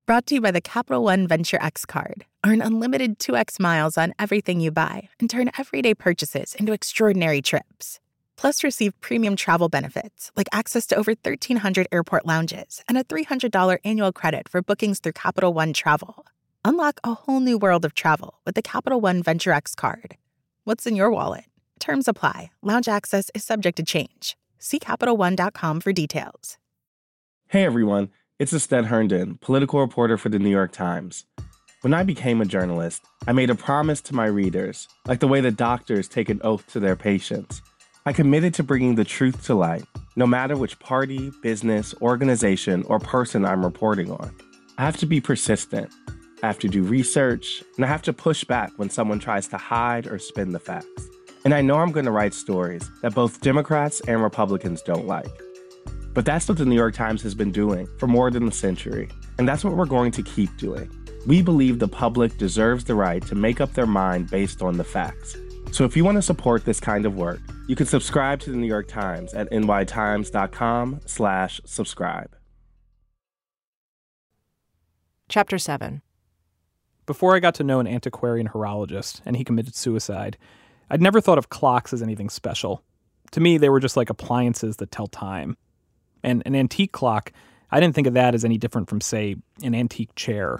Brought to you by the Capital One Venture X card. Earn unlimited 2x miles on everything you buy and turn everyday purchases into extraordinary trips. Plus, receive premium travel benefits like access to over 1,300 airport lounges and a $300 annual credit for bookings through Capital One Travel. Unlock a whole new world of travel with the Capital One Venture X card. What's in your wallet? Terms apply. Lounge access is subject to change. See CapitalOne.com for details. Hey everyone, it's Astead Herndon, political reporter for The New York Times. When I became a journalist, I made a promise to my readers, like the way that doctors take an oath to their patients. I committed to bringing the truth to light, no matter which party, business, organization, or person I'm reporting on. I have to be persistent. I have to do research, and I have to push back when someone tries to hide or spin the facts. And I know I'm going to write stories that both Democrats and Republicans don't like. But that's what the New York Times has been doing for more than a century, and that's what we're going to keep doing. We believe the public deserves the right to make up their mind based on the facts. So if you want to support this kind of work, you can subscribe to the New York Times at nytimes.com/subscribe. Chapter 7. Before I got to know an antiquarian horologist and he committed suicide, I'd never thought of clocks as anything special. To me, they were just like appliances that tell time. And an antique clock, I didn't think of that as any different from, say, an antique chair.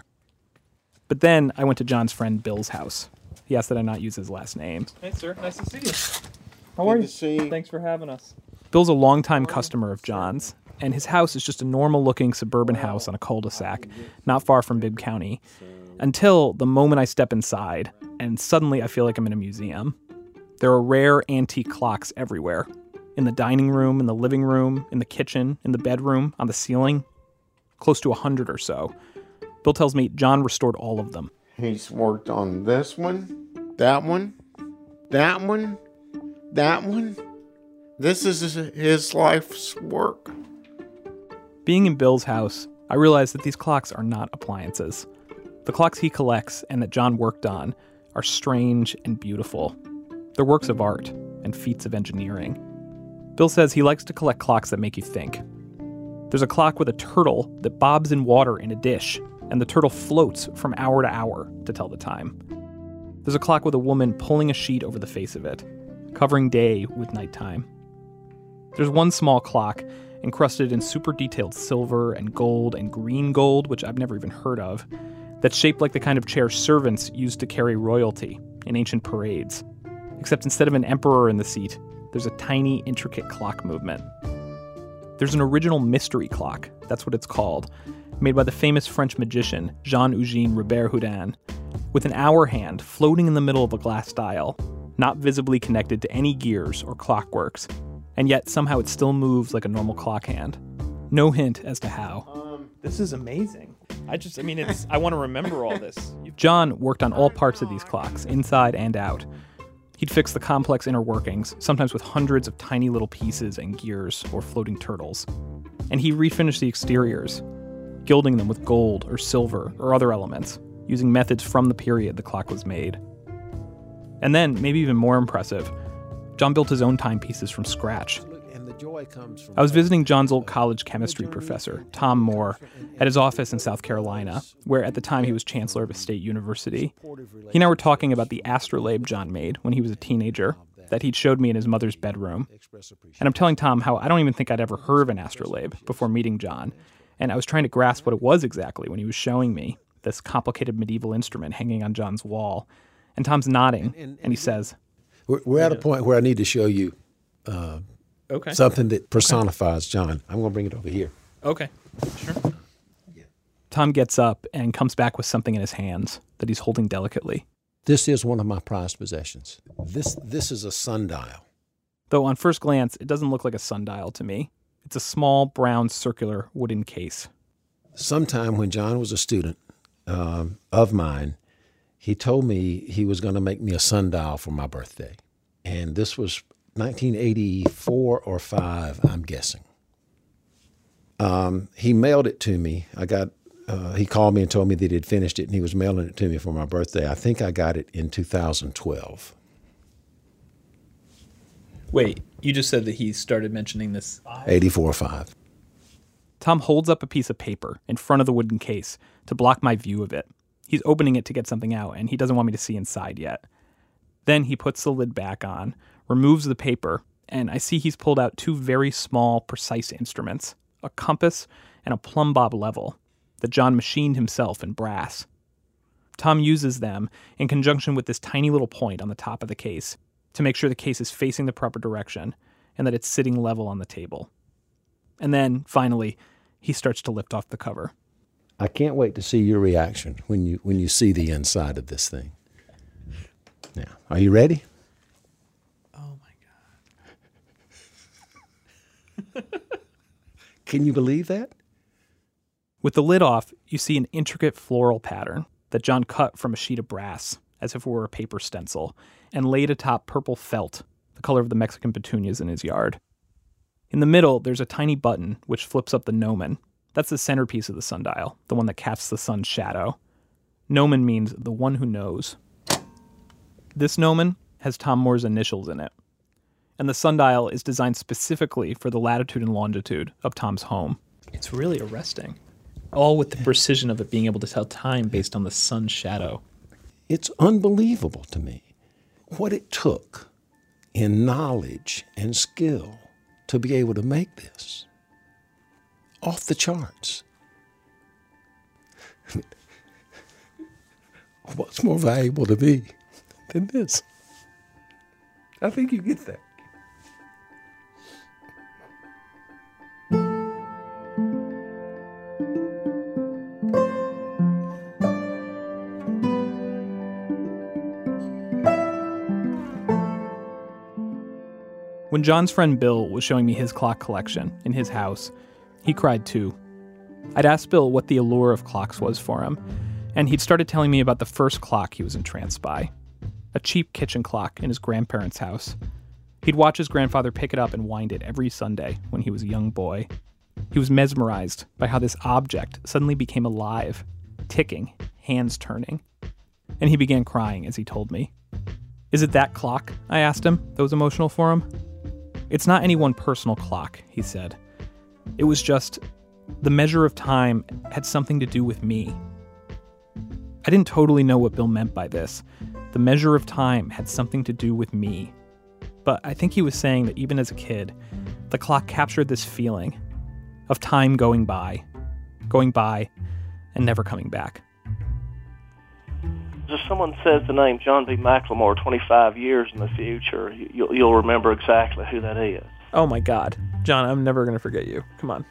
But then I went to John's friend Bill's house. He asked that I not use his last name. Hey, sir. Nice to see you. How are you? Good to see you. Thanks for having us. Bill's a longtime customer of John's, and his house is just a normal-looking suburban house on a cul-de-sac, not far from Bibb County, until the moment I step inside, and suddenly I feel like I'm in a museum. There are rare antique clocks everywhere. In the dining room, in the living room, in the kitchen, in the bedroom, on the ceiling. Close to 100 or so. Bill tells me John restored all of them. He's worked on this one, that one, that one, that one. This is his life's work. Being in Bill's house, I realized that these clocks are not appliances. The clocks he collects and that John worked on are strange and beautiful. They're works of art and feats of engineering. Bill says he likes to collect clocks that make you think. There's a clock with a turtle that bobs in water in a dish, and the turtle floats from hour to hour to tell the time. There's a clock with a woman pulling a sheet over the face of it, covering day with nighttime. There's one small clock encrusted in super detailed silver and gold and green gold, which I've never even heard of, that's shaped like the kind of chair servants used to carry royalty in ancient parades. Except instead of an emperor in the seat, there's a tiny, intricate clock movement. There's an original mystery clock, that's what it's called, made by the famous French magician Jean-Eugène Robert-Houdin, with an hour hand floating in the middle of a glass dial, not visibly connected to any gears or clockworks, and yet somehow it still moves like a normal clock hand. No hint as to how. This is amazing. I want to remember all this. John worked on all parts of these clocks, inside and out. He'd fix the complex inner workings, sometimes with hundreds of tiny little pieces and gears or floating turtles. And he refinished the exteriors, gilding them with gold or silver or other elements, using methods from the period the clock was made. And then, maybe even more impressive, John built his own timepieces from scratch. I was visiting John's old college chemistry professor, Tom Moore, at his office in South Carolina, where at the time he was chancellor of a state university. He and I were talking about the astrolabe John made when he was a teenager, that he'd showed me in his mother's bedroom. And I'm telling Tom how I don't even think I'd ever heard of an astrolabe before meeting John, and I was trying to grasp what it was exactly when he was showing me this complicated medieval instrument hanging on John's wall. And Tom's nodding, and he says, We're at a point where I need to show you something that personifies John. I'm going to bring it over here. Okay, sure. Tom gets up and comes back with something in his hands that he's holding delicately. This is one of my prized possessions. This is a sundial. Though on first glance, it doesn't look like a sundial to me. It's a small, brown, circular wooden case. Sometime when John was a student of mine, he told me he was going to make me a sundial for my birthday. And this was 1984 or 5, I'm guessing. He mailed it to me. He called me and told me that he'd finished it, and he was mailing it to me for my birthday. I think I got it in 2012. Wait, you just said that he started mentioning this. 84 or 5. Tom holds up a piece of paper in front of the wooden case to block my view of it. He's opening it to get something out, and he doesn't want me to see inside yet. Then he puts the lid back on, removes the paper, and I see he's pulled out 2 very small, precise instruments, a compass and a plumb bob level that John machined himself in brass. Tom uses them in conjunction with this tiny little point on the top of the case to make sure the case is facing the proper direction and that it's sitting level on the table. And then, finally, he starts to lift off the cover. I can't wait to see your reaction when you see the inside of this thing. Now, are you ready? Oh, my God. Can you believe that? With the lid off, you see an intricate floral pattern that John cut from a sheet of brass, as if it were a paper stencil, and laid atop purple felt, the color of the Mexican petunias in his yard. In the middle, there's a tiny button which flips up the gnomon. That's the centerpiece of the sundial, the one that casts the sun's shadow. Gnomon means the one who knows. This gnomon has Tom Moore's initials in it. And the sundial is designed specifically for the latitude and longitude of Tom's home. It's really arresting. All with the precision of it being able to tell time based on the sun's shadow. It's unbelievable to me what it took in knowledge and skill to be able to make this. Off the charts. What's more valuable to me than this? I think you get that. When John's friend Bill was showing me his clock collection in his house, he cried too. I'd asked Bill what the allure of clocks was for him, and he'd started telling me about the first clock he was entranced by, a cheap kitchen clock in his grandparents' house. He'd watch his grandfather pick it up and wind it every Sunday when he was a young boy. He was mesmerized by how this object suddenly became alive, ticking, hands turning. And he began crying as he told me. Is it that clock, I asked him, that was emotional for him? It's not any one personal clock, he said. It was just, the measure of time had something to do with me. I didn't totally know what Bill meant by this. The measure of time had something to do with me. But I think he was saying that even as a kid, the clock captured this feeling of time going by, and never coming back. If someone says the name John B. McLemore 25 years in the future, you'll remember exactly who that is. Oh my God. John, I'm never going to forget you. Come on.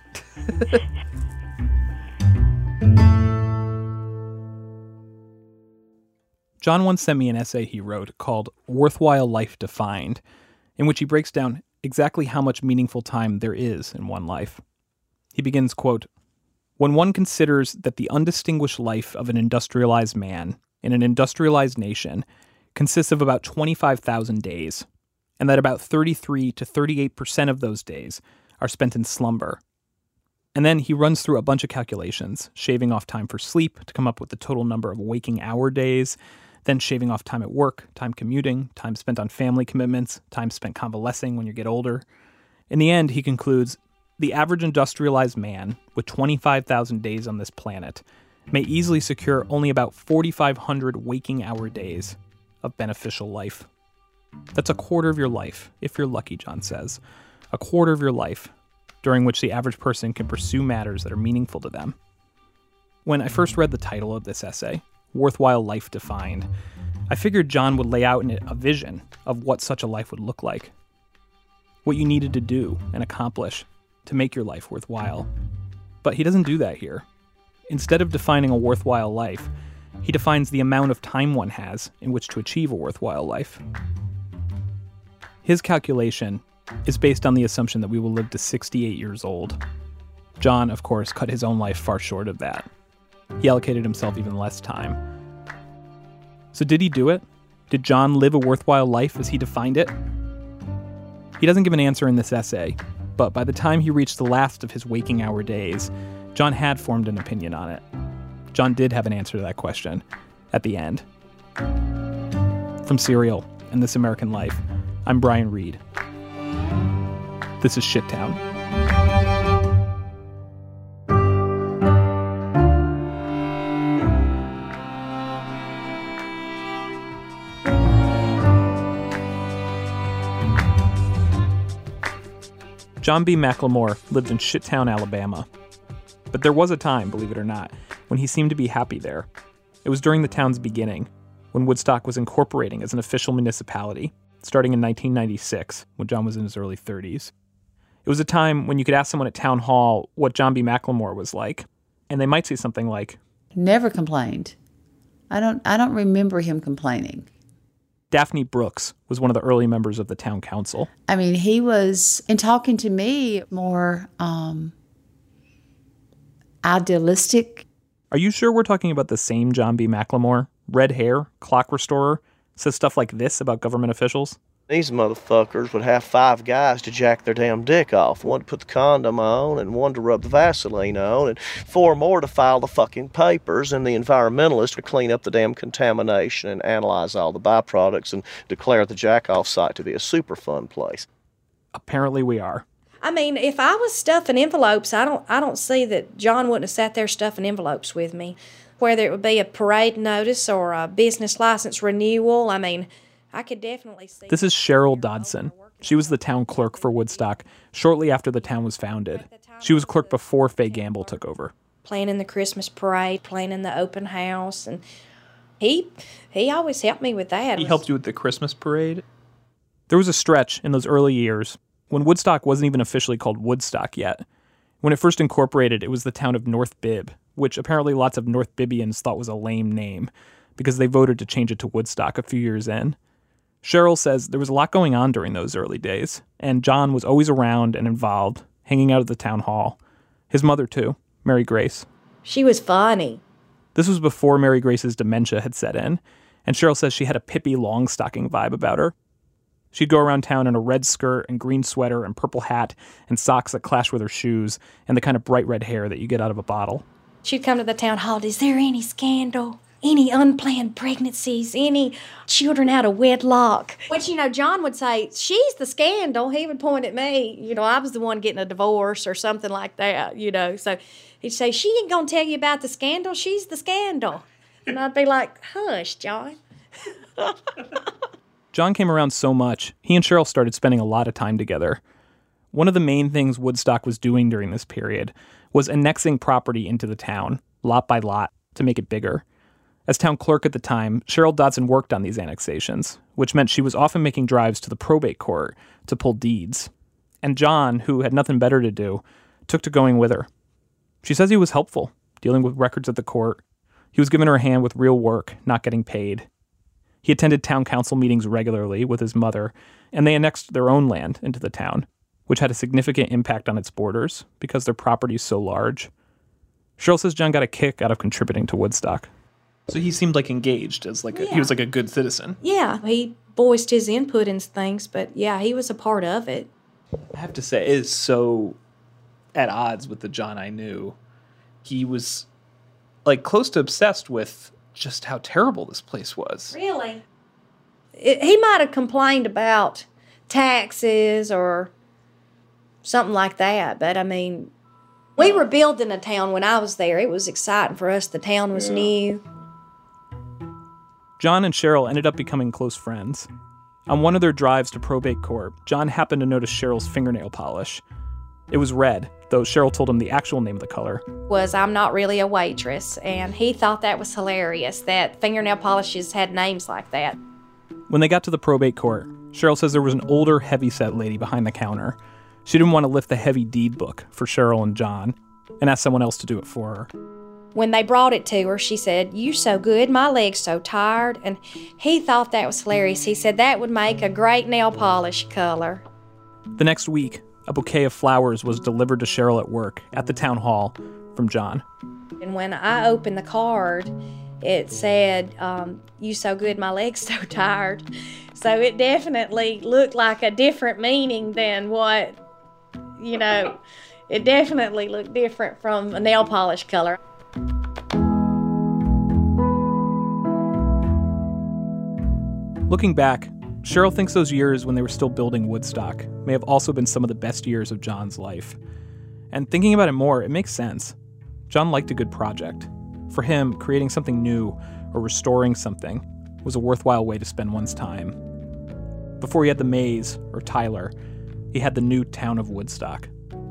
John once sent me an essay he wrote called Worthwhile Life Defined, in which he breaks down exactly how much meaningful time there is in one life. He begins, quote, "When one considers that the undistinguished life of an industrialized man in an industrialized nation consists of about 25,000 days, and that about 33 to 38% of those days are spent in slumber." And then he runs through a bunch of calculations, shaving off time for sleep to come up with the total number of waking hour days, then shaving off time at work, time commuting, time spent on family commitments, time spent convalescing when you get older. In the end, he concludes, the average industrialized man with 25,000 days on this planet may easily secure only about 4,500 waking hour days of beneficial life. That's a quarter of your life, if you're lucky, John says. A quarter of your life, during which the average person can pursue matters that are meaningful to them. When I first read the title of this essay, Worthwhile Life Defined, I figured John would lay out in it a vision of what such a life would look like. What you needed to do and accomplish to make your life worthwhile. But he doesn't do that here. Instead of defining a worthwhile life, he defines the amount of time one has in which to achieve a worthwhile life. His calculation is based on the assumption that we will live to 68 years old. John, of course, cut his own life far short of that. He allocated himself even less time. So did he do it? Did John live a worthwhile life as he defined it? He doesn't give an answer in this essay, but by the time he reached the last of his waking hour days, John had formed an opinion on it. John did have an answer to that question at the end. From Serial and This American Life, I'm Brian Reed. This is Shittown. John B. McLemore lived in Shittown, Alabama. But there was a time, believe it or not, when he seemed to be happy there. It was during the town's beginning, when Woodstock was incorporating as an official municipality, starting in 1996, when John was in his early 30s. It was a time when you could ask someone at town hall what John B. McLemore was like, and they might say something like, never complained. I don't remember him complaining. Daphne Brooks was one of the early members of the town council. I mean, he was, in talking to me, more idealistic. Are you sure we're talking about the same John B. McLemore? Red hair, clock restorer, says stuff like this about government officials? These motherfuckers would have 5 guys to jack their damn dick off. One to put the condom on, and one to rub the Vaseline on, and 4 more to file the fucking papers, and the environmentalist to clean up the damn contamination and analyze all the byproducts and declare the jack-off site to be a super fun place. Apparently we are. I mean, if I was stuffing envelopes, I don't see that John wouldn't have sat there stuffing envelopes with me. Whether it would be a parade notice or a business license renewal, I mean, I could definitely see. This is Cheryl Dodson. She was the town clerk for Woodstock shortly after the town was founded. She was clerk before Faye Gamble took over. Planning the Christmas parade, planning the open house, and he always helped me with that. He helped you with the Christmas parade? There was a stretch in those early years when Woodstock wasn't even officially called Woodstock yet. When it first incorporated, it was the town of North Bibb, which apparently lots of North Bibbians thought was a lame name because they voted to change it to Woodstock a few years in. Cheryl says there was a lot going on during those early days, and John was always around and involved, hanging out at the town hall. His mother, too, Mary Grace. She was funny. This was before Mary Grace's dementia had set in, and Cheryl says she had a Pippi Longstocking vibe about her. She'd go around town in a red skirt and green sweater and purple hat and socks that clashed with her shoes and the kind of bright red hair that you get out of a bottle. She'd come to the town hall, is there any scandal? Any unplanned pregnancies, any children out of wedlock? Which, John would say, she's the scandal. He would point at me. I was the one getting a divorce or something like that, So he'd say, she ain't going to tell you about the scandal. She's the scandal. And I'd be like, hush, John. John came around so much, he and Cheryl started spending a lot of time together. One of the main things Woodstock was doing during this period was annexing property into the town, lot by lot, to make it bigger. As town clerk at the time, Cheryl Dodson worked on these annexations, which meant she was often making drives to the probate court to pull deeds. And John, who had nothing better to do, took to going with her. She says he was helpful, dealing with records at the court. He was giving her a hand with real work, not getting paid. He attended town council meetings regularly with his mother, and they annexed their own land into the town, which had a significant impact on its borders because their property is so large. Cheryl says John got a kick out of contributing to Woodstock. So he seemed like engaged as he was like a good citizen. Yeah, he voiced his input in things, but yeah, he was a part of it. I have to say, it is so at odds with the John I knew. He was close to obsessed with just how terrible this place was. Really? He might have complained about taxes or something like that, but I mean, we were building a town when I was there. It was exciting for us. The town was new. John and Cheryl ended up becoming close friends. On one of their drives to probate court, John happened to notice Cheryl's fingernail polish. It was red, though Cheryl told him the actual name of the color was I'm not really a waitress, and he thought that was hilarious, that fingernail polishes had names like that. When they got to the probate court, Cheryl says there was an older, heavy-set lady behind the counter. She didn't want to lift the heavy deed book for Cheryl and John, and asked someone else to do it for her. When they brought it to her, she said, "You so good, my leg's so tired." And he thought that was hilarious. He said that would make a great nail polish color. The next week, a bouquet of flowers was delivered to Cheryl at work at the town hall from John. And when I opened the card, it said, "You so good, my leg's so tired." So it definitely looked like a different meaning than what, it definitely looked different from a nail polish color. Looking back, Cheryl thinks those years when they were still building Woodstock may have also been some of the best years of John's life. And thinking about it more, it makes sense. John liked a good project. For him, creating something new or restoring something was a worthwhile way to spend one's time. Before he had the Mays or Tyler, he had the new town of Woodstock.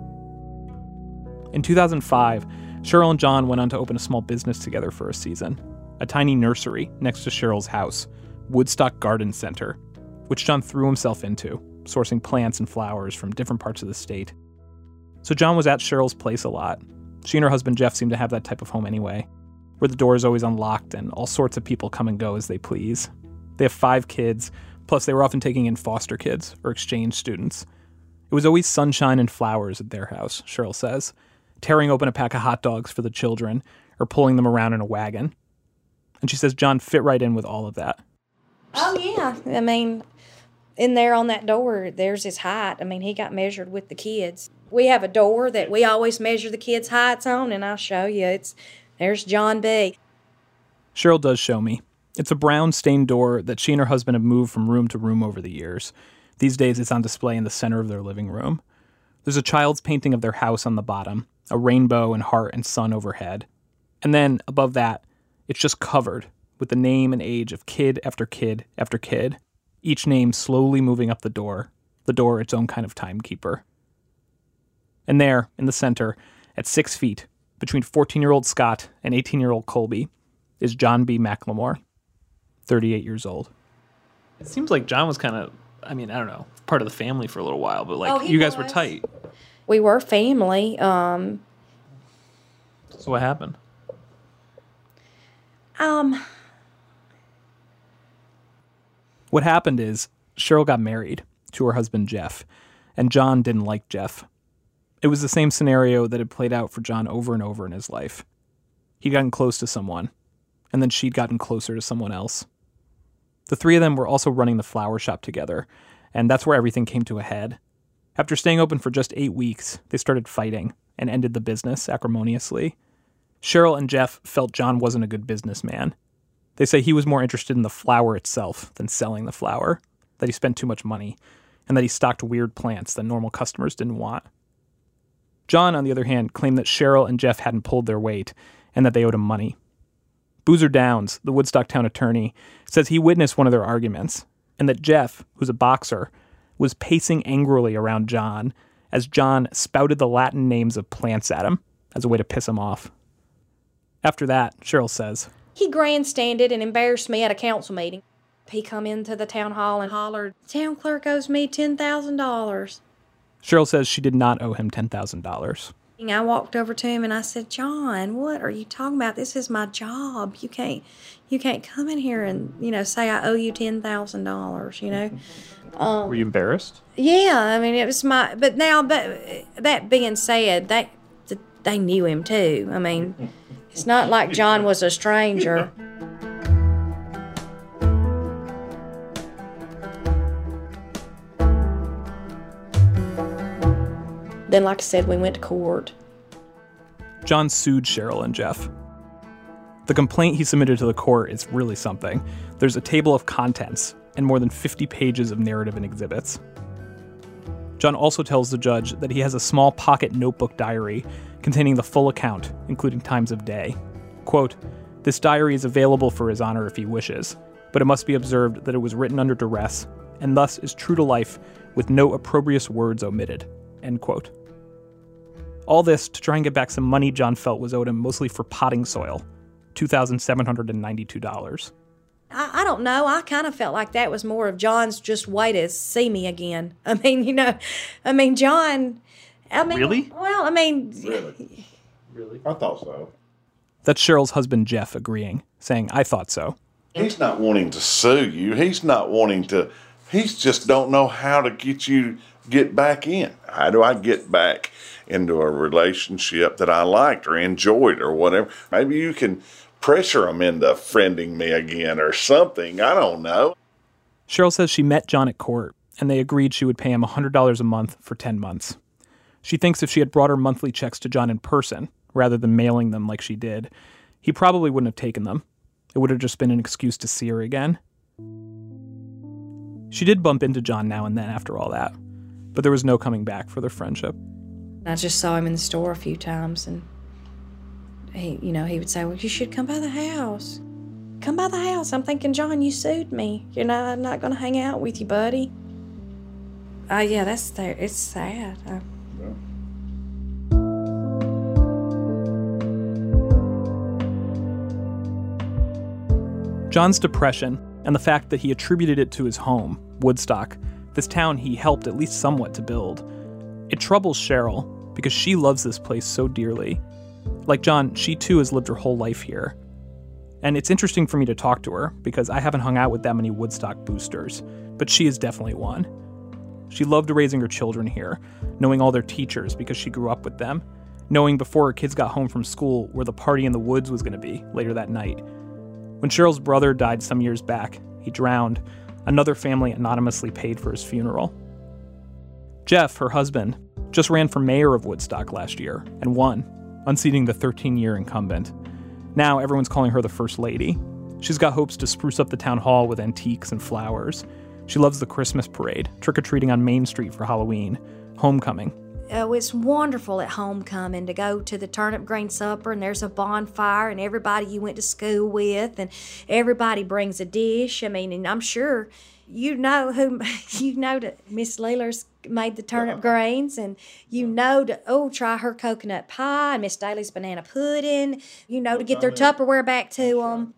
In 2005, Cheryl and John went on to open a small business together for a season, a tiny nursery next to Cheryl's house, Woodstock Garden Center, which John threw himself into, sourcing plants and flowers from different parts of the state. So John was at Cheryl's place a lot. She and her husband Jeff seem to have that type of home anyway, where the door is always unlocked and all sorts of people come and go as they please. They have 5 kids, plus they were often taking in foster kids or exchange students. It was always sunshine and flowers at their house, Cheryl says, tearing open a pack of hot dogs for the children or pulling them around in a wagon. And she says John fit right in with all of that. Oh, yeah. I mean, in there on that door, there's his height. I mean, he got measured with the kids. We have a door that we always measure the kids' heights on, and I'll show you. There's John B. Cheryl does show me. It's a brown stained door that she and her husband have moved from room to room over the years. These days, it's on display in the center of their living room. There's a child's painting of their house on the bottom, a rainbow and heart and sun overhead. And then, above that, it's just covered with the name and age of kid after kid after kid, each name slowly moving up the door its own kind of timekeeper. And there, in the center, at 6 feet, between 14-year-old Scott and 18-year-old Colby, is John B. McLemore, 38 years old. It seems like John was kind of, I don't know, part of the family for a little while, but you guys were tight. We were family. So what happened? What happened is Cheryl got married to her husband Jeff, and John didn't like Jeff. It was the same scenario that had played out for John over and over in his life. He'd gotten close to someone, and then she'd gotten closer to someone else. The 3 of them were also running the flower shop together, and that's where everything came to a head. After staying open for just 8 weeks, they started fighting and ended the business acrimoniously. Cheryl and Jeff felt John wasn't a good businessman. They say he was more interested in the flower itself than selling the flower, that he spent too much money, and that he stocked weird plants that normal customers didn't want. John, on the other hand, claimed that Cheryl and Jeff hadn't pulled their weight and that they owed him money. Boozer Downs, the Woodstock town attorney, says he witnessed one of their arguments, and that Jeff, who's a boxer, was pacing angrily around John as John spouted the Latin names of plants at him as a way to piss him off. After that, Cheryl says, he grandstanded and embarrassed me at a council meeting. He come into the town hall and hollered, "Town clerk owes me $10,000. Cheryl says she did not owe him $10,000. I walked over to him and I said, "John, what are you talking about? This is my job. You can't come in here and, say I owe you $10,000, Were you embarrassed? Yeah, it was but that being said, they knew him too. It's not like John was a stranger. Then, like I said, we went to court. John sued Cheryl and Jeff. The complaint he submitted to the court is really something. There's a table of contents and more than 50 pages of narrative and exhibits. John also tells the judge that he has a small pocket notebook diary containing the full account, including times of day. Quote, "This diary is available for his honor if he wishes, but it must be observed that it was written under duress and thus is true to life with no opprobrious words omitted." End quote. All this to try and get back some money John felt was owed him mostly for potting soil, $2,792. I don't know. I kind of felt like that was more of John's just way to see me again. John, Really? Well, Really? I thought so. That's Cheryl's husband Jeff agreeing, saying, "I thought so." He's not wanting to sue you. He's just don't know how to get back in. How do I get back into a relationship that I liked or enjoyed or whatever? Maybe you can pressure him into friending me again or something. I don't know. Cheryl says she met John at court, and they agreed she would pay him $100 a month for 10 months. She thinks if she had brought her monthly checks to John in person, rather than mailing them like she did, he probably wouldn't have taken them. It would have just been an excuse to see her again. She did bump into John now and then after all that, but there was no coming back for their friendship. I just saw him in the store a few times, and he would say, "Well, you should come by the house. Come by the house." I'm thinking, John, you sued me. I'm not going to hang out with you, buddy. Yeah, it's sad. John's depression and the fact that he attributed it to his home, Woodstock, this town he helped at least somewhat to build, it troubles Cheryl because she loves this place so dearly. Like John, she too has lived her whole life here. And it's interesting for me to talk to her because I haven't hung out with that many Woodstock boosters, but she is definitely one. She loved raising her children here, knowing all their teachers because she grew up with them, knowing before her kids got home from school where the party in the woods was going to be later that night. When Cheryl's brother died some years back, he drowned. Another family anonymously paid for his funeral. Jeff, her husband, just ran for mayor of Woodstock last year and won, unseating the 13-year incumbent. Now everyone's calling her the First Lady. She's got hopes to spruce up the town hall with antiques and flowers. She loves the Christmas parade, trick-or-treating on Main Street for Halloween, homecoming. Oh, it's wonderful at homecoming to go to the turnip green supper, and there's a bonfire, and everybody you went to school with, and everybody brings a dish. I mean, and I'm sure you know that Miss Leeler's made the turnip greens, and try her coconut pie, and Miss Daly's banana pudding, to get their Tupperware back to them.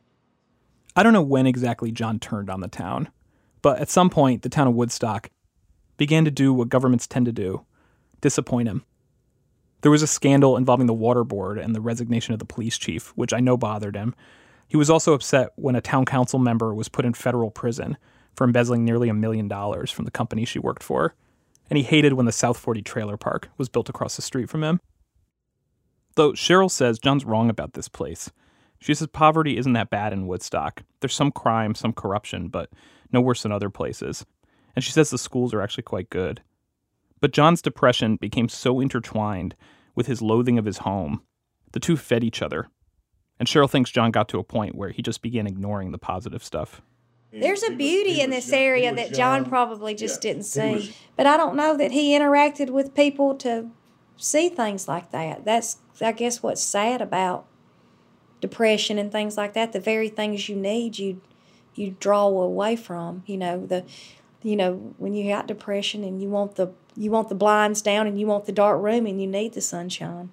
I don't know when exactly John turned on the town, but at some point, the town of Woodstock began to do what governments tend to do. Disappoint him. There was a scandal involving the water board and the resignation of the police chief, which I know bothered him. He was also upset when a town council member was put in federal prison for embezzling nearly $1 million from the company she worked for. And he hated when the South 40 trailer park was built across the street from him. Though Cheryl says John's wrong about this place. She says poverty isn't that bad in Woodstock. There's some crime, some corruption, but no worse than other places. And she says the schools are actually quite good. But John's depression became so intertwined with his loathing of his home. The two fed each other. And Cheryl thinks John got to a point where he just began ignoring the positive stuff. There's a beauty in this area that John probably just didn't see. But I don't know that he interacted with people to see things like that. That's, I guess, what's sad about depression and things like that. The very things you need, you draw away from. When you got depression and you want the blinds down and you want the dark room and you need the sunshine.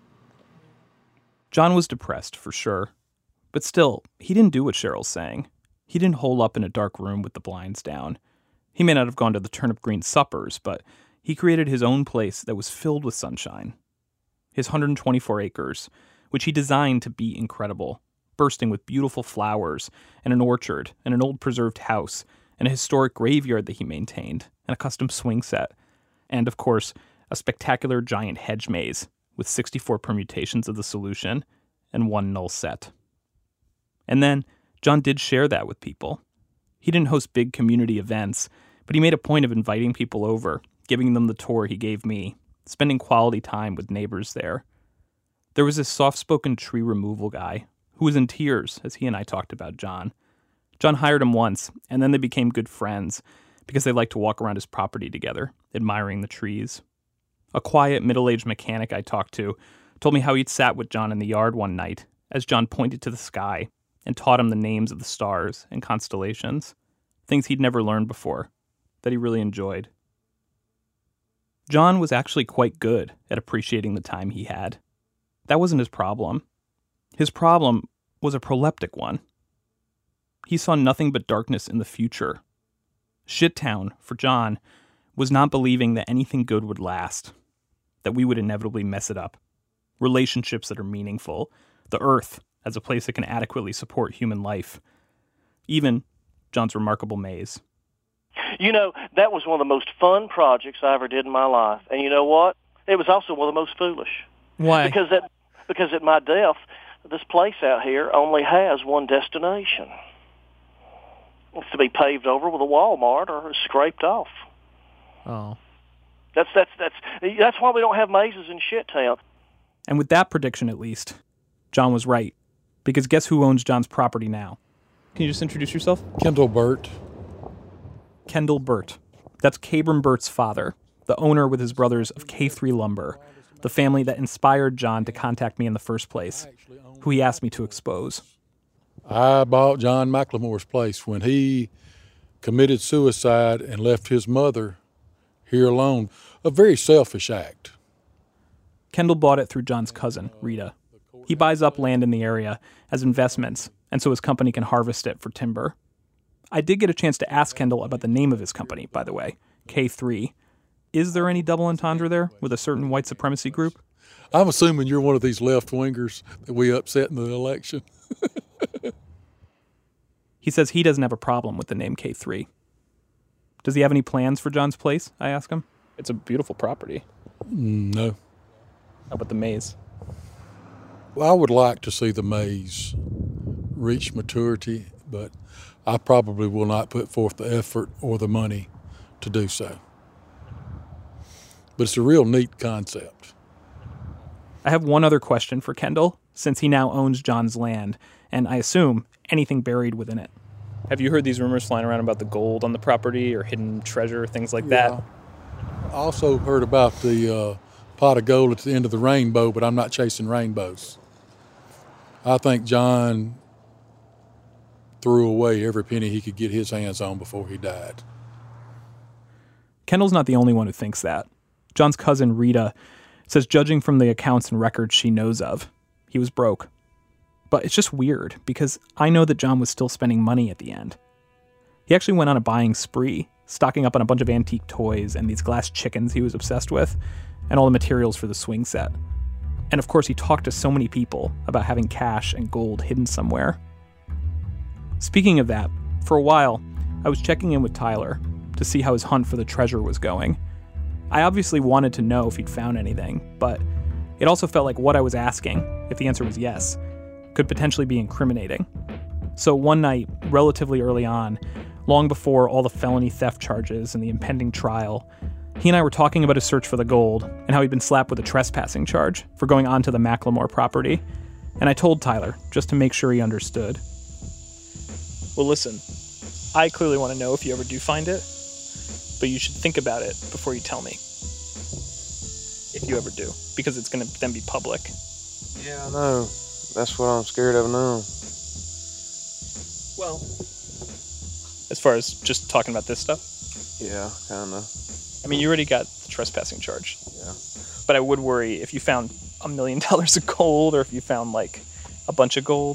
John was depressed, for sure. But still, he didn't do what Cheryl's saying. He didn't hole up in a dark room with the blinds down. He may not have gone to the turnip green suppers, but he created his own place that was filled with sunshine. His 124 acres, which he designed to be incredible, bursting with beautiful flowers and an orchard and an old preserved house and a historic graveyard that he maintained and a custom swing set. And, of course, a spectacular giant hedge maze with 64 permutations of the solution and one null set. And then, John did share that with people. He didn't host big community events, but he made a point of inviting people over, giving them the tour he gave me, spending quality time with neighbors there. There was this soft-spoken tree removal guy who was in tears as he and I talked about John. John hired him once, and then they became good friends because they liked to walk around his property together, admiring the trees. A quiet, middle-aged mechanic I talked to told me how he'd sat with John in the yard one night as John pointed to the sky and taught him the names of the stars and constellations, things he'd never learned before, that he really enjoyed. John was actually quite good at appreciating the time he had. That wasn't his problem. His problem was a proleptic one. He saw nothing but darkness in the future. Shittown, for John, was not believing that anything good would last, that we would inevitably mess it up. Relationships that are meaningful, the earth as a place that can adequately support human life. Even John's remarkable maze. That was one of the most fun projects I ever did in my life. And you know what? It was also one of the most foolish. Why? Because at my death, this place out here only has one destination. It's to be paved over with a Walmart or scraped off. Oh. That's why we don't have mazes in Shittown. And with that prediction, at least, John was right. Because guess who owns John's property now? Can you just introduce yourself? Kendall Burt. Kendall Burt. That's Cabram Burt's father, the owner with his brothers of K3 Lumber, the family that inspired John to contact me in the first place, who he asked me to expose. I bought John McLemore's place when he committed suicide and left his mother here alone. A very selfish act. Kendall bought it through John's cousin, Rita. He buys up land in the area as investments, and so his company can harvest it for timber. I did get a chance to ask Kendall about the name of his company, by the way, K3. Is there any double entendre there with a certain white supremacy group? I'm assuming you're one of these left-wingers that we upset in the election. He says he doesn't have a problem with the name K3. Does he have any plans for John's place? I ask him. It's a beautiful property. No. How about the maze? Well, I would like to see the maze reach maturity, but I probably will not put forth the effort or the money to do so. But it's a real neat concept. I have one other question for Kendall, since he now owns John's land, and I assume anything buried within it. Have you heard these rumors flying around about the gold on the property or hidden treasure, things like that? I also heard about the pot of gold at the end of the rainbow, but I'm not chasing rainbows. I think John threw away every penny he could get his hands on before he died. Kendall's not the only one who thinks that. John's cousin, Rita, says judging from the accounts and records she knows of, he was broke. But it's just weird, because I know that John was still spending money at the end. He actually went on a buying spree, stocking up on a bunch of antique toys and these glass chickens he was obsessed with, and all the materials for the swing set. And of course, he talked to so many people about having cash and gold hidden somewhere. Speaking of that, for a while, I was checking in with Tyler to see how his hunt for the treasure was going. I obviously wanted to know if he'd found anything, but it also felt like what I was asking, if the answer was yes, could potentially be incriminating. So one night, relatively early on, long before all the felony theft charges and the impending trial, he and I were talking about his search for the gold and how he'd been slapped with a trespassing charge for going onto the McLemore property. And I told Tyler, just to make sure he understood. Well, listen, I clearly want to know if you ever do find it, but you should think about it before you tell me. If you ever do, because it's going to then be public. Yeah, I know. That's what I'm scared of now. Well, as far as just talking about this stuff? Yeah, kind of. I mean, you already got the trespassing charge. Yeah. But I would worry if you found $1 million of gold or if you found, like, a bunch of gold.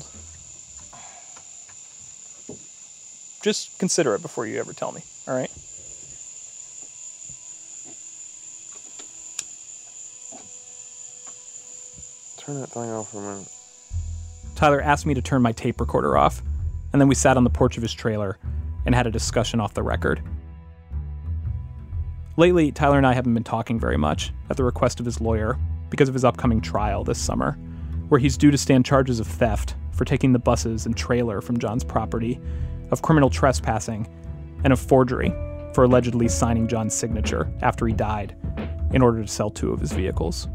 Just consider it before you ever tell me, all right? Turn that thing off for a minute. Tyler asked me to turn my tape recorder off, and then we sat on the porch of his trailer and had a discussion off the record. Lately, Tyler and I haven't been talking very much at the request of his lawyer because of his upcoming trial this summer, where he's due to stand charges of theft for taking the buses and trailer from John's property, of criminal trespassing, and of forgery for allegedly signing John's signature after he died in order to sell 2 of his vehicles.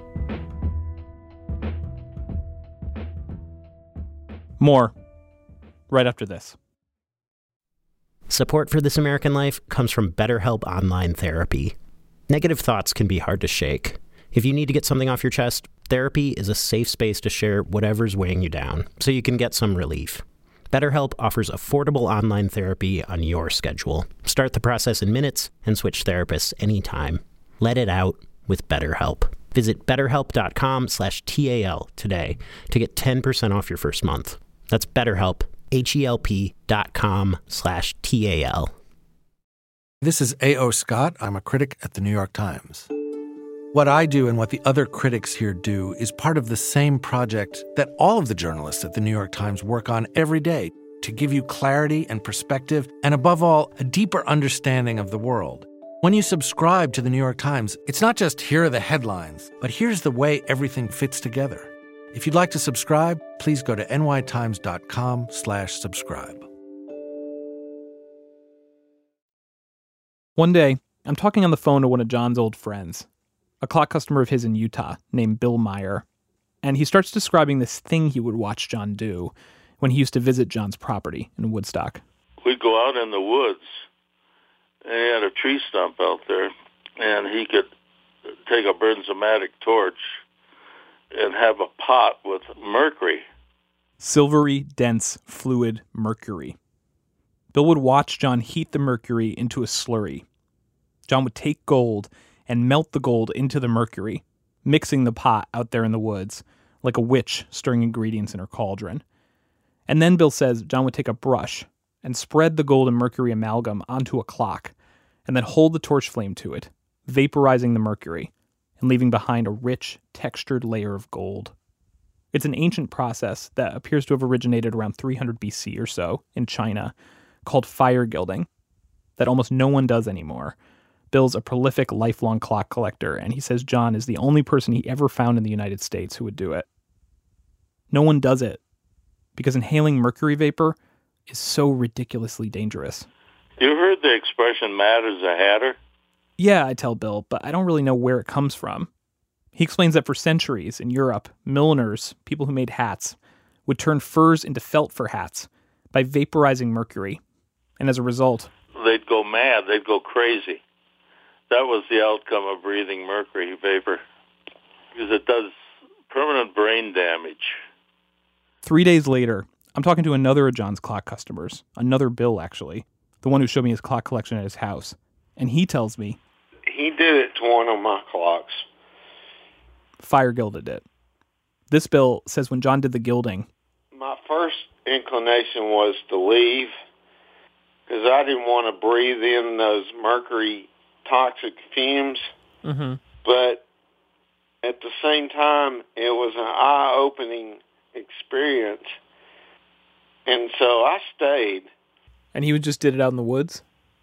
More right after this. Support for This American Life comes from BetterHelp Online Therapy. Negative thoughts can be hard to shake. If you need to get something off your chest, therapy is a safe space to share whatever's weighing you down, so you can get some relief. BetterHelp offers affordable online therapy on your schedule. Start the process in minutes and switch therapists anytime. Let it out with BetterHelp. Visit BetterHelp.com/TAL today to get 10% off your first month. That's BetterHelp, HELP.com/TAL. This is A.O. Scott. I'm a critic at the New York Times. What I do and what the other critics here do is part of the same project that all of the journalists at the New York Times work on every day to give you clarity and perspective and, above all, a deeper understanding of the world. When you subscribe to the New York Times, it's not just here are the headlines, but here's the way everything fits together. If you'd like to subscribe, please go to nytimes.com/subscribe. One day, I'm talking on the phone to one of John's old friends, a clock customer of his in Utah named Bill Meyer, and he starts describing this thing he would watch John do when he used to visit John's property in Woodstock. We'd go out in the woods, and he had a tree stump out there, and he could take a Bernzomatic torch and have a pot with mercury. Silvery, dense, fluid mercury. Bill would watch John heat the mercury into a slurry. John would take gold and melt the gold into the mercury, mixing the pot out there in the woods, like a witch stirring ingredients in her cauldron. And then Bill says John would take a brush and spread the gold and mercury amalgam onto a clock, and then hold the torch flame to it, vaporizing the mercury, and leaving behind a rich, textured layer of gold. It's an ancient process that appears to have originated around 300 BC or so in China, called fire gilding, that almost no one does anymore. Bill's a prolific, lifelong clock collector, and he says John is the only person he ever found in the United States who would do it. No one does it because inhaling mercury vapor is so ridiculously dangerous. You heard the expression mad as a hatter? Yeah, I tell Bill, but I don't really know where it comes from. He explains that for centuries in Europe, milliners, people who made hats, would turn furs into felt for hats by vaporizing mercury. And as a result, They'd go mad. They'd go crazy. That was the outcome of breathing mercury vapor, because it does permanent brain damage. 3 days later, I'm talking to another of John's clock customers, another Bill, actually, the one who showed me his clock collection at his house. And he tells me He did it to one of my clocks. fire gilded it. This Bill says when John did the gilding, My first inclination was to leave because I didn't want to breathe in those mercury toxic fumes. Mm-hmm. But at the same time, it was an eye-opening experience. And so I stayed. and he just did it out in the woods?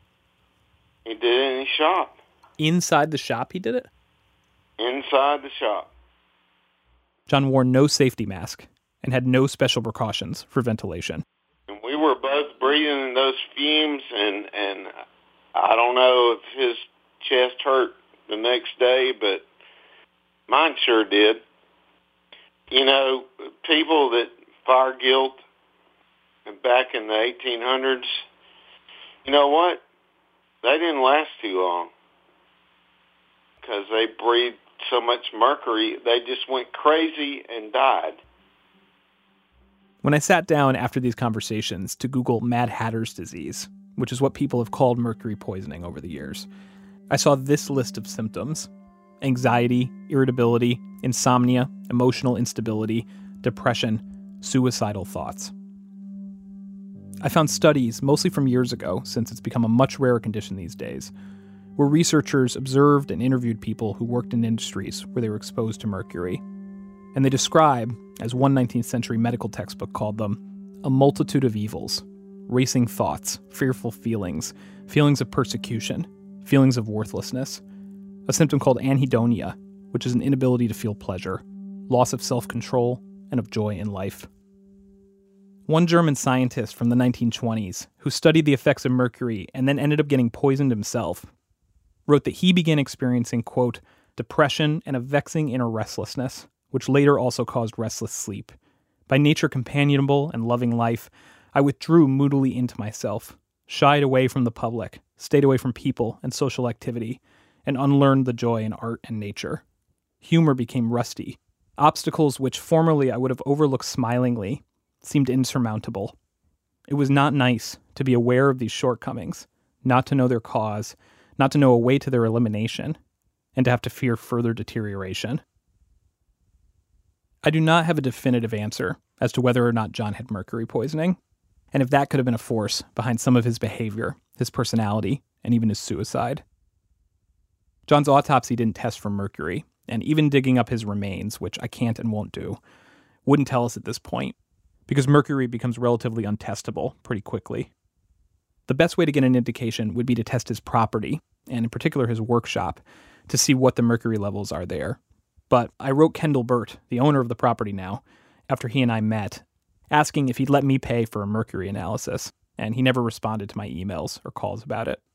He did it in his shop. Inside the shop he did it? Inside the shop. John wore no safety mask and had no special precautions for ventilation. And we were both breathing in those fumes, and I don't know if his chest hurt the next day, but mine sure did. You know, people that fire guilt back in the 1800s, you know what? They didn't last too long because they breathed so much mercury, they just went crazy and died. When I sat down after these conversations to Google Mad Hatter's disease, which is what people have called mercury poisoning over the years, I saw this list of symptoms: anxiety, irritability, insomnia, emotional instability, depression, suicidal thoughts. I found studies, mostly from years ago, since it's become a much rarer condition these days, where researchers observed and interviewed people who worked in industries where they were exposed to mercury. And they describe, as one 19th century medical textbook called them, a multitude of evils: racing thoughts, fearful feelings, feelings of persecution, feelings of worthlessness, a symptom called anhedonia, which is an inability to feel pleasure, loss of self-control, and of joy in life. One German scientist from the 1920s, who studied the effects of mercury and then ended up getting poisoned himself, wrote that he began experiencing, quote, depression and a vexing inner restlessness, which later also caused restless sleep. By nature companionable and loving life, I withdrew moodily into myself, shied away from the public, stayed away from people and social activity, and unlearned the joy in art and nature. Humor became rusty. Obstacles which formerly I would have overlooked smilingly seemed insurmountable. It was not nice to be aware of these shortcomings, not to know their cause, not to know a way to their elimination, and to have to fear further deterioration. I do not have a definitive answer as to whether or not John had mercury poisoning, and if that could have been a force behind some of his behavior, his personality, and even his suicide. John's autopsy didn't test for mercury, and even digging up his remains, which I can't and won't do, wouldn't tell us at this point, because mercury becomes relatively untestable pretty quickly. The best way to get an indication would be to test his property, and in particular his workshop, to see what the mercury levels are there. But I wrote Kendall Burt, the owner of the property now, after he and I met, asking if he'd let me pay for a mercury analysis, and he never responded to my emails or calls about it.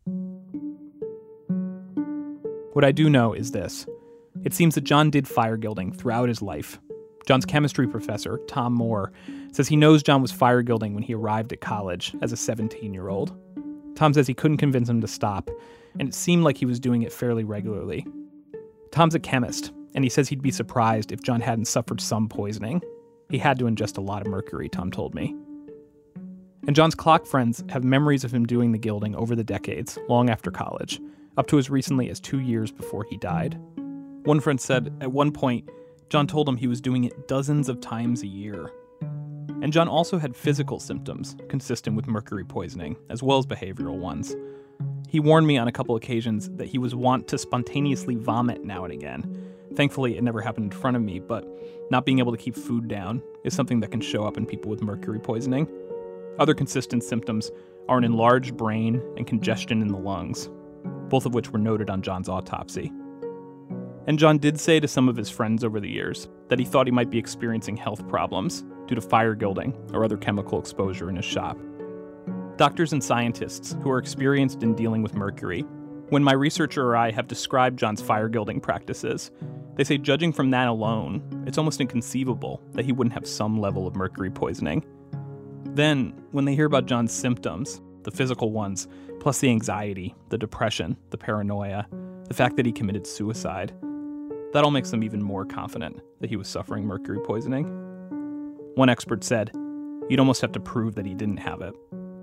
What I do know is this. It seems that John did fire gilding throughout his life. John's chemistry professor, Tom Moore, says he knows John was fire gilding when he arrived at college as a 17-year-old. Tom says he couldn't convince him to stop, and it seemed like he was doing it fairly regularly. Tom's a chemist, and he says he'd be surprised if John hadn't suffered some poisoning. He had to ingest a lot of mercury, Tom told me. And John's clock friends have memories of him doing the gilding over the decades, long after college, up to as recently as 2 years before he died. One friend said at one point, John told him he was doing it dozens of times a year. And John also had physical symptoms consistent with mercury poisoning, as well as behavioral ones. He warned me on a couple occasions that he was wont to spontaneously vomit now and again. Thankfully, it never happened in front of me, but not being able to keep food down is something that can show up in people with mercury poisoning. Other consistent symptoms are an enlarged brain and congestion in the lungs, both of which were noted on John's autopsy. And John did say to some of his friends over the years that he thought he might be experiencing health problems due to fire gilding or other chemical exposure in his shop. Doctors and scientists who are experienced in dealing with mercury, when my researcher or I have described John's fire gilding practices, they say judging from that alone, it's almost inconceivable that he wouldn't have some level of mercury poisoning. Then, when they hear about John's symptoms, the physical ones, plus the anxiety, the depression, the paranoia, the fact that he committed suicide, that all makes them even more confident that he was suffering mercury poisoning. One expert said, you'd almost have to prove that he didn't have it.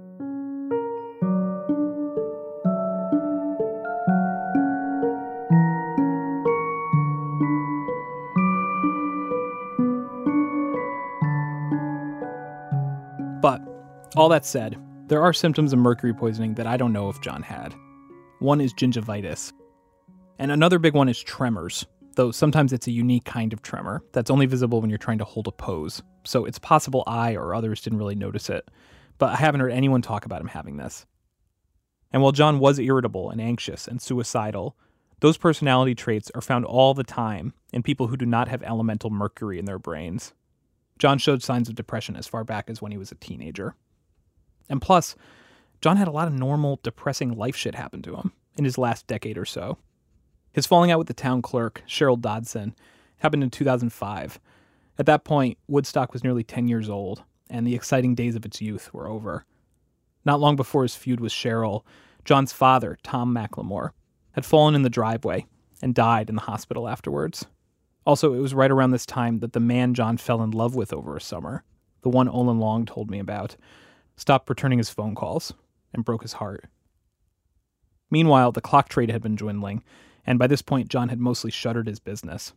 But, all that said, there are symptoms of mercury poisoning that I don't know if John had. One is gingivitis. And another big one is tremors, though sometimes it's a unique kind of tremor that's only visible when you're trying to hold a pose. So it's possible I or others didn't really notice it, but I haven't heard anyone talk about him having this. And while John was irritable and anxious and suicidal, those personality traits are found all the time in people who do not have elemental mercury in their brains. John showed signs of depression as far back as when he was a teenager. And plus, John had a lot of normal, depressing life shit happen to him in his last decade or so. His falling out with the town clerk, Cheryl Dodson, happened in 2005. At that point, Woodstock was nearly 10 years old, and the exciting days of its youth were over. Not long before his feud with Cheryl, John's father, Tom McLemore, had fallen in the driveway and died in the hospital afterwards. Also, it was right around this time that the man John fell in love with over a summer, the one Olin Long told me about, stopped returning his phone calls and broke his heart. Meanwhile, the clock trade had been dwindling, and by this point, John had mostly shuttered his business.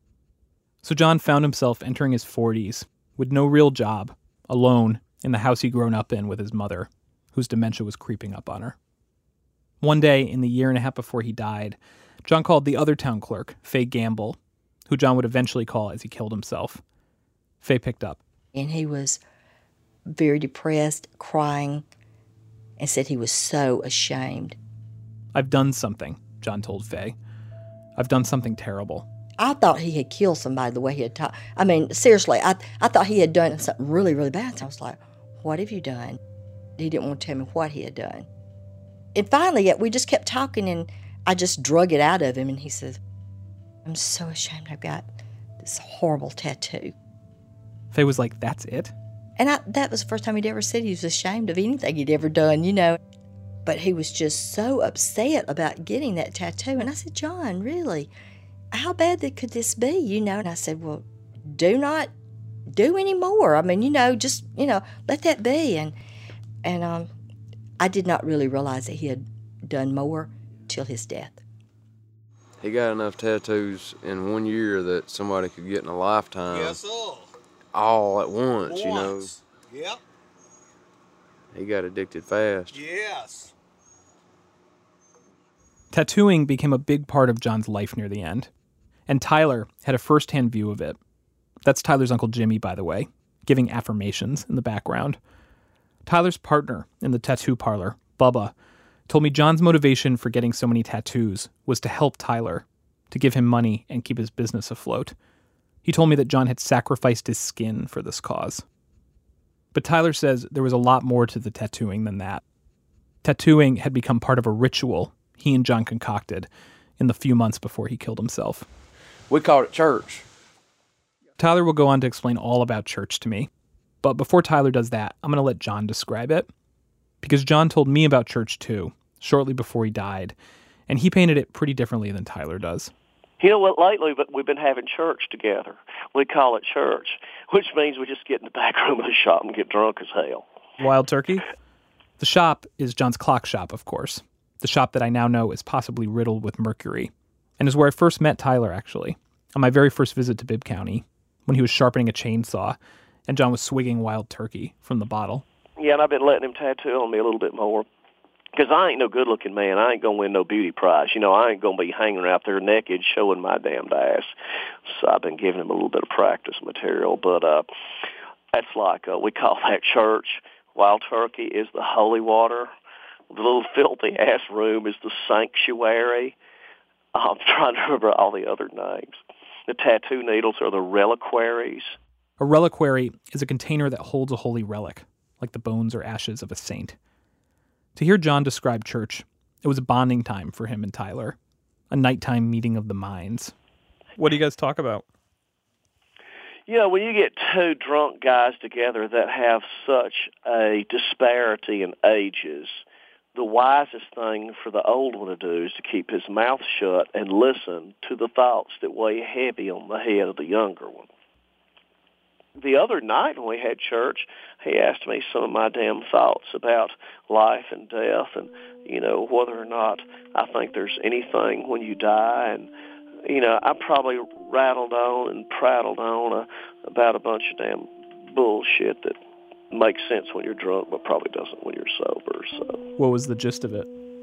So John found himself entering his 40s with no real job, alone in the house he'd grown up in with his mother, whose dementia was creeping up on her. One day, in the year and a half before he died, John called the other town clerk, Faye Gamble, who John would eventually call as he killed himself. Faye picked up. And he was very depressed, crying, and said he was so ashamed. I've done something, John told Faye. I've done something terrible. I thought he had killed somebody the way he had talked. I mean, seriously, I thought he had done something really, really bad. So I was like, what have you done? He didn't want to tell me what he had done. And finally, we just kept talking, and I just drug it out of him, and he says, I'm so ashamed I've got this horrible tattoo. Faye was like, that's it? And that was the first time he'd ever said he was ashamed of anything he'd ever done, you know. But he was just so upset about getting that tattoo. And I said, John, really, how bad could this be, you know? And I said, well, do not do any more. I mean, just, let that be. And I did not really realize that he had done more till his death. He got enough tattoos in 1 year that somebody could get in a lifetime. Yes, sir. All at once, you know. Yep. He got addicted fast. Yes. Tattooing became a big part of John's life near the end, and Tyler had a first-hand view of it. That's Tyler's Uncle Jimmy, by the way, giving affirmations in the background. Tyler's partner in the tattoo parlor, Bubba, told me John's motivation for getting so many tattoos was to help Tyler, to give him money and keep his business afloat. He told me that John had sacrificed his skin for this cause. But Tyler says there was a lot more to the tattooing than that. Tattooing had become part of a ritual he and John concocted in the few months before he killed himself. We called it church. Tyler will go on to explain all about church to me. But before Tyler does that, I'm going to let John describe it. Because John told me about church too, shortly before he died, and he painted it pretty differently than Tyler does. You know what, lately we've been having church together. We call it church, which means we just get in the back room of the shop and get drunk as hell. Wild turkey? The shop is John's clock shop, of course. the shop that I now know is possibly riddled with mercury, and is where I first met Tyler, actually, on my very first visit to Bibb County, when he was sharpening a chainsaw and John was swigging wild turkey from the bottle. Yeah, and I've been letting him tattoo on me a little bit more. Because I ain't no good-looking man. I ain't going to win no beauty prize. You know, I ain't going to be hanging out there naked showing my damned ass. So I've been giving him a little bit of practice material. But that's like, we call that church. Wild turkey is the holy water. The little filthy-ass room is the sanctuary. I'm trying to remember all the other names. The tattoo needles are the reliquaries. A reliquary is a container that holds a holy relic, like the bones or ashes of a saint. To hear John describe church, it was a bonding time for him and Tyler, a nighttime meeting of the minds. What do you guys talk about? You know, when you get two drunk guys together that have such a disparity in ages, the wisest thing for the old one to do is to keep his mouth shut and listen to the thoughts that weigh heavy on the head of the younger one. The other night when we had church, he asked me some of my damn thoughts about life and death and, you know, whether or not I think there's anything when you die. And, you know, I probably rattled on and prattled on about a bunch of damn bullshit that makes sense when you're drunk but probably doesn't when you're sober. So, what was the gist of it?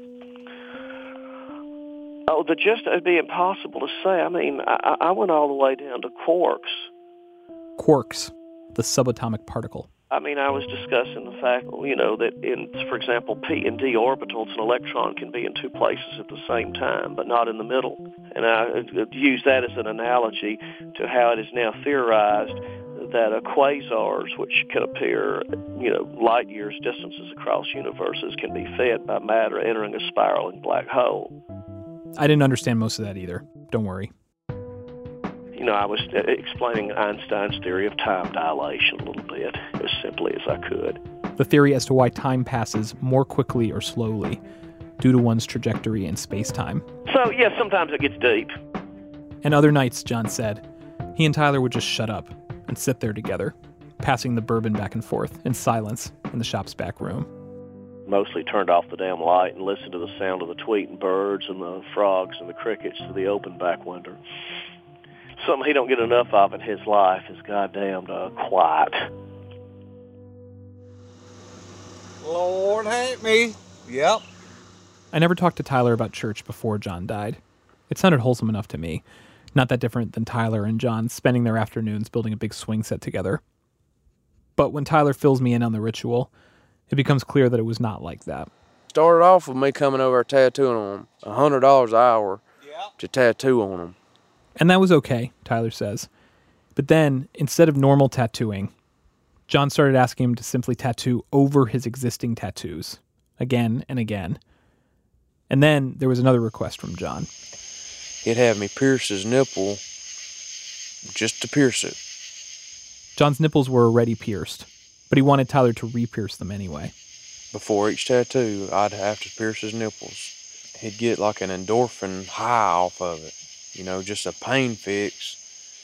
Oh, the gist, it'd be impossible to say. I mean, I went all the way down to quarks. Quarks, the subatomic particle. I mean, I was discussing the fact, you know, that in, for example, P and D orbitals, an electron can be in two places at the same time, but not in the middle. And I use that as an analogy to how it is now theorized that quasars, which can appear, you know, light years distances across universes, can be fed by matter entering a spiraling black hole. I didn't understand most of that either. Don't worry. You know, I was explaining Einstein's theory of time dilation a little bit, as simply as I could. The theory as to why time passes more quickly or slowly due to one's trajectory in space-time. So, yeah, sometimes it gets deep. And other nights, John said, he and Tyler would just shut up and sit there together, passing the bourbon back and forth in silence in the shop's back room. Mostly turned off the damn light and listened to the sound of the tweeting birds and the frogs and the crickets through the open back window. Something he don't get enough of in his life is goddamn quiet. Lord help me. Yep. I never talked to Tyler about church before John died. It sounded wholesome enough to me. Not that different than Tyler and John spending their afternoons building a big swing set together. But when Tyler fills me in on the ritual, it becomes clear that it was not like that. Started off with me coming over tattooing on them, $100 an hour to tattoo on them. And that was okay, Tyler says. But then, instead of normal tattooing, John started asking him to simply tattoo over his existing tattoos, again and again. And then there was another request from John. He'd have me pierce his nipple just to pierce it. John's nipples were already pierced, but he wanted Tyler to re-pierce them anyway. Before each tattoo, I'd have to pierce his nipples. He'd get like an endorphin high off of it. You know, just a pain fix.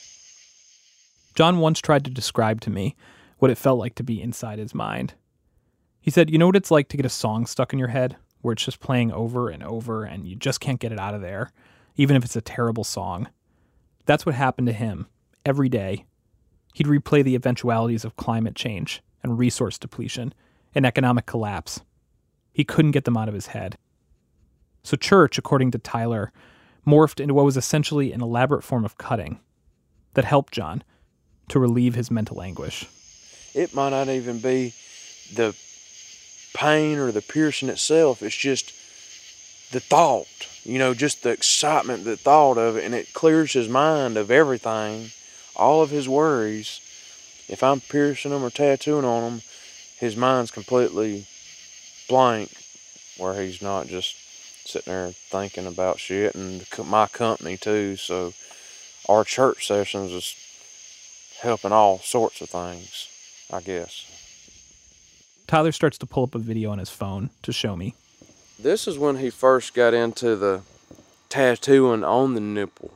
John once tried to describe to me what it felt like to be inside his mind. He said, you know what it's like to get a song stuck in your head, where it's just playing over and over and you just can't get it out of there, even if it's a terrible song? That's what happened to him every day. He'd replay the eventualities of climate change and resource depletion and economic collapse. He couldn't get them out of his head. So church, according to Tyler, morphed into what was essentially an elaborate form of cutting that helped John to relieve his mental anguish. It might not even be the pain or the piercing itself. It's just the thought, you know, just the excitement, the thought of it, and it clears his mind of everything, all of his worries. If I'm piercing them or tattooing on them, his mind's completely blank, where he's not just sitting there thinking about shit, and my company too. So our church sessions is helping all sorts of things, I guess. Tyler starts to pull up a video on his phone to show me. This is when he first got into the tattooing on the nipple.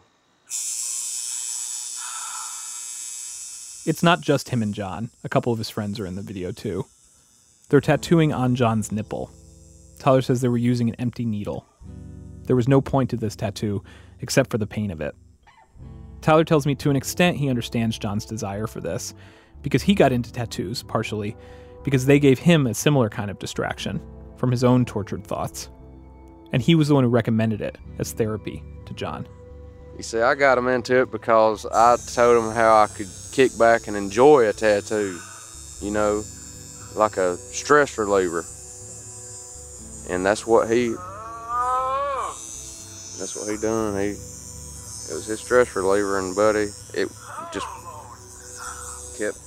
It's not just him and John. A couple of his friends are in the video too. They're tattooing on John's nipple. Tyler says they were using an empty needle. There was no point to this tattoo except for the pain of it. Tyler tells me to an extent he understands John's desire for this, because he got into tattoos, partially, because they gave him a similar kind of distraction from his own tortured thoughts. And he was the one who recommended it as therapy to John. You see, I got him into it because I told him how I could kick back and enjoy a tattoo, you know, like a stress reliever. And that's what he done. It was his stress reliever, and buddy, it just kept.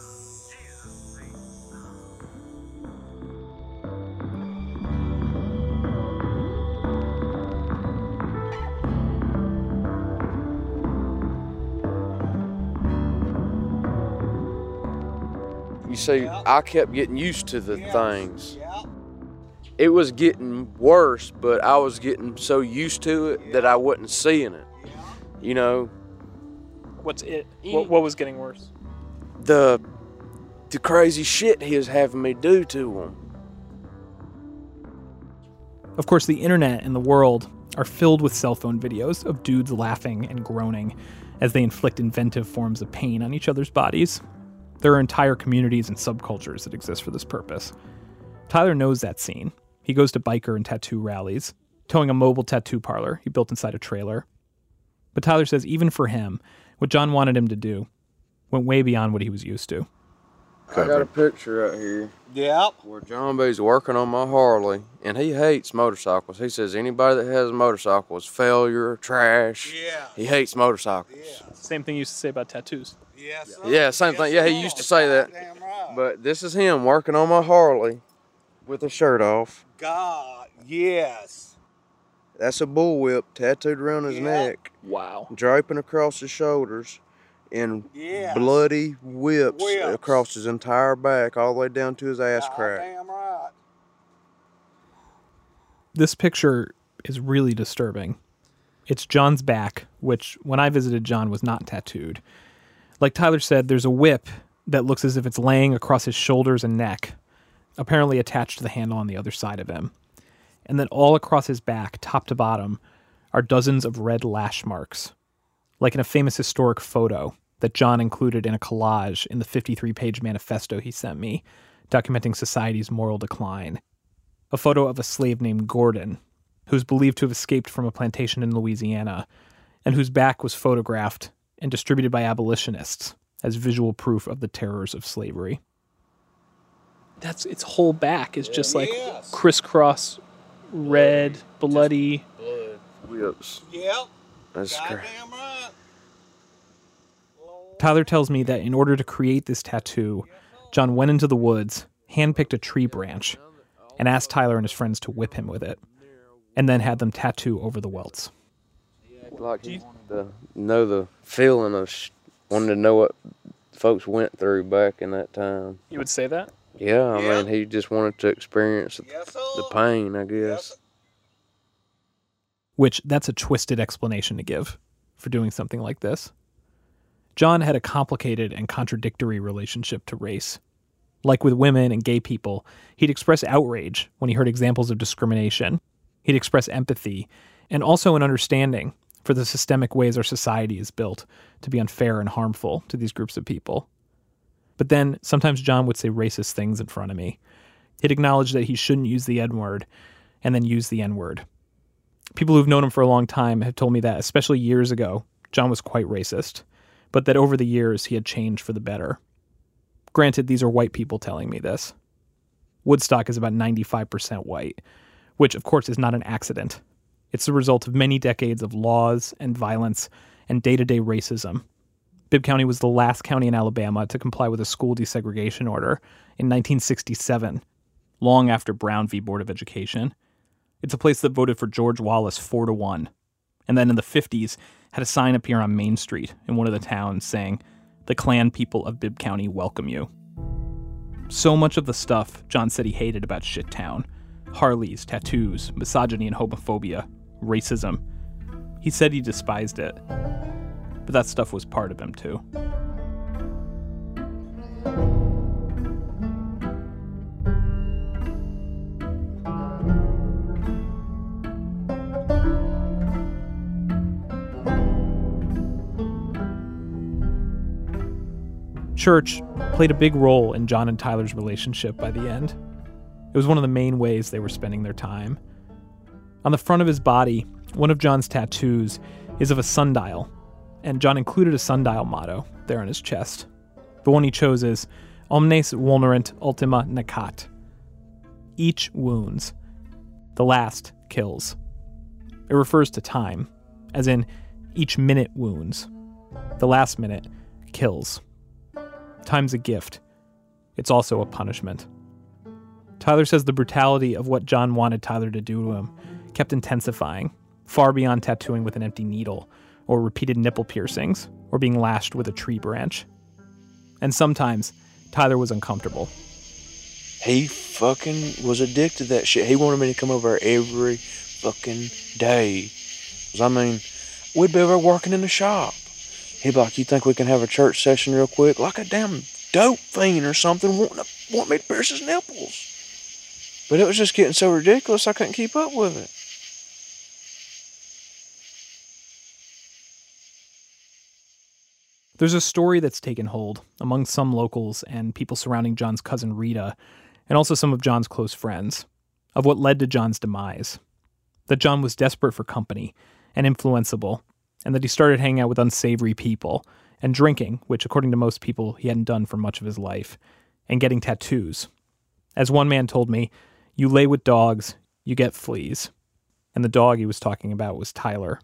You see, I kept getting used to the things. It was getting worse, but I was getting so used to it that I wasn't seeing it. You know. What's it? What was getting worse? The crazy shit he was having me do to him. Of course, the internet and the world are filled with cell phone videos of dudes laughing and groaning as they inflict inventive forms of pain on each other's bodies. There are entire communities and subcultures that exist for this purpose. Tyler knows that scene. He goes to biker and tattoo rallies, towing a mobile tattoo parlor he built inside a trailer. But Tyler says even for him, what John wanted him to do went way beyond what he was used to. I got a picture right here. Yep. Where John B's working on my Harley, and he hates motorcycles. He says anybody that has a motorcycle is failure, trash. Yeah. He hates motorcycles. Yeah. Same thing he used to say about tattoos. Yes, sir. Yeah, same thing. Yeah, he used to say that. Damn right. But this is him working on my Harley with his shirt off. God, yes. That's a bullwhip tattooed around his neck. Wow. Draping across his shoulders, and bloody whips across his entire back, all the way down to his ass crack. Damn right. This picture is really disturbing. It's John's back, which, when I visited John, was not tattooed. Like Tyler said, there's a whip that looks as if it's laying across his shoulders and neck, apparently attached to the handle on the other side of him. And then all across his back, top to bottom, are dozens of red lash marks, like in a famous historic photo that John included in a collage in the 53-page manifesto he sent me, documenting society's moral decline. A photo of a slave named Gordon, who's believed to have escaped from a plantation in Louisiana, and whose back was photographed and distributed by abolitionists as visual proof of the terrors of slavery. That's its whole back is just like crisscross, red, bloody. Blood whips. Yep. That's crazy. Right. Tyler tells me that in order to create this tattoo, John went into the woods, handpicked a tree branch, and asked Tyler and his friends to whip him with it, and then had them tattoo over the welts. Like he wanted to know the feeling of wanting to know what folks went through back in that time. You would say that? Yeah, I mean, he just wanted to experience the pain, I guess. Which, that's a twisted explanation to give for doing something like this. John had a complicated and contradictory relationship to race. Like with women and gay people, he'd express outrage when he heard examples of discrimination. He'd express empathy and also an understanding for the systemic ways our society is built to be unfair and harmful to these groups of people. But then, sometimes John would say racist things in front of me. He'd acknowledge that he shouldn't use the N-word, and then use the N-word. People who've known him for a long time have told me that, especially years ago, John was quite racist, but that over the years he had changed for the better. Granted, these are white people telling me this. Woodstock is about 95% white, which of course is not an accident. It's the result of many decades of laws and violence and day-to-day racism. Bibb County was the last county in Alabama to comply with a school desegregation order in 1967, long after Brown v. Board of Education. It's a place that voted for George Wallace 4-1, and then in the 50s had a sign appear on Main Street in one of the towns saying, "The Klan people of Bibb County welcome you." So much of the stuff John said he hated about Shittown, Harleys, tattoos, misogyny and homophobia, racism, he said he despised it. But that stuff was part of him too. church played a big role in John and Tyler's relationship by the end. It was one of the main ways they were spending their time. On the front of his body, one of John's tattoos is of a sundial, and John included a sundial motto there on his chest. The one he chose is Omnes vulnerant ultima necat. Each wounds. The last kills. It refers to time, as in each minute wounds. The last minute kills. Time's a gift. It's also a punishment. Tyler says the brutality of what John wanted Tyler to do to him kept intensifying, far beyond tattooing with an empty needle, or repeated nipple piercings, or being lashed with a tree branch. And sometimes, Tyler was uncomfortable. He fucking was addicted to that shit. He wanted me to come over every fucking day. 'Cause I mean, we'd be over working in the shop. He'd be like, you think we can have a church session real quick? Like a damn dope fiend or something want me to pierce his nipples. But it was just getting so ridiculous I couldn't keep up with it. There's a story that's taken hold among some locals and people surrounding John's cousin Rita, and also some of John's close friends, of what led to John's demise. That John was desperate for company and influenceable, and that he started hanging out with unsavory people and drinking, which according to most people he hadn't done for much of his life, and getting tattoos. As one man told me, you lay with dogs, you get fleas. And the dog he was talking about was Tyler.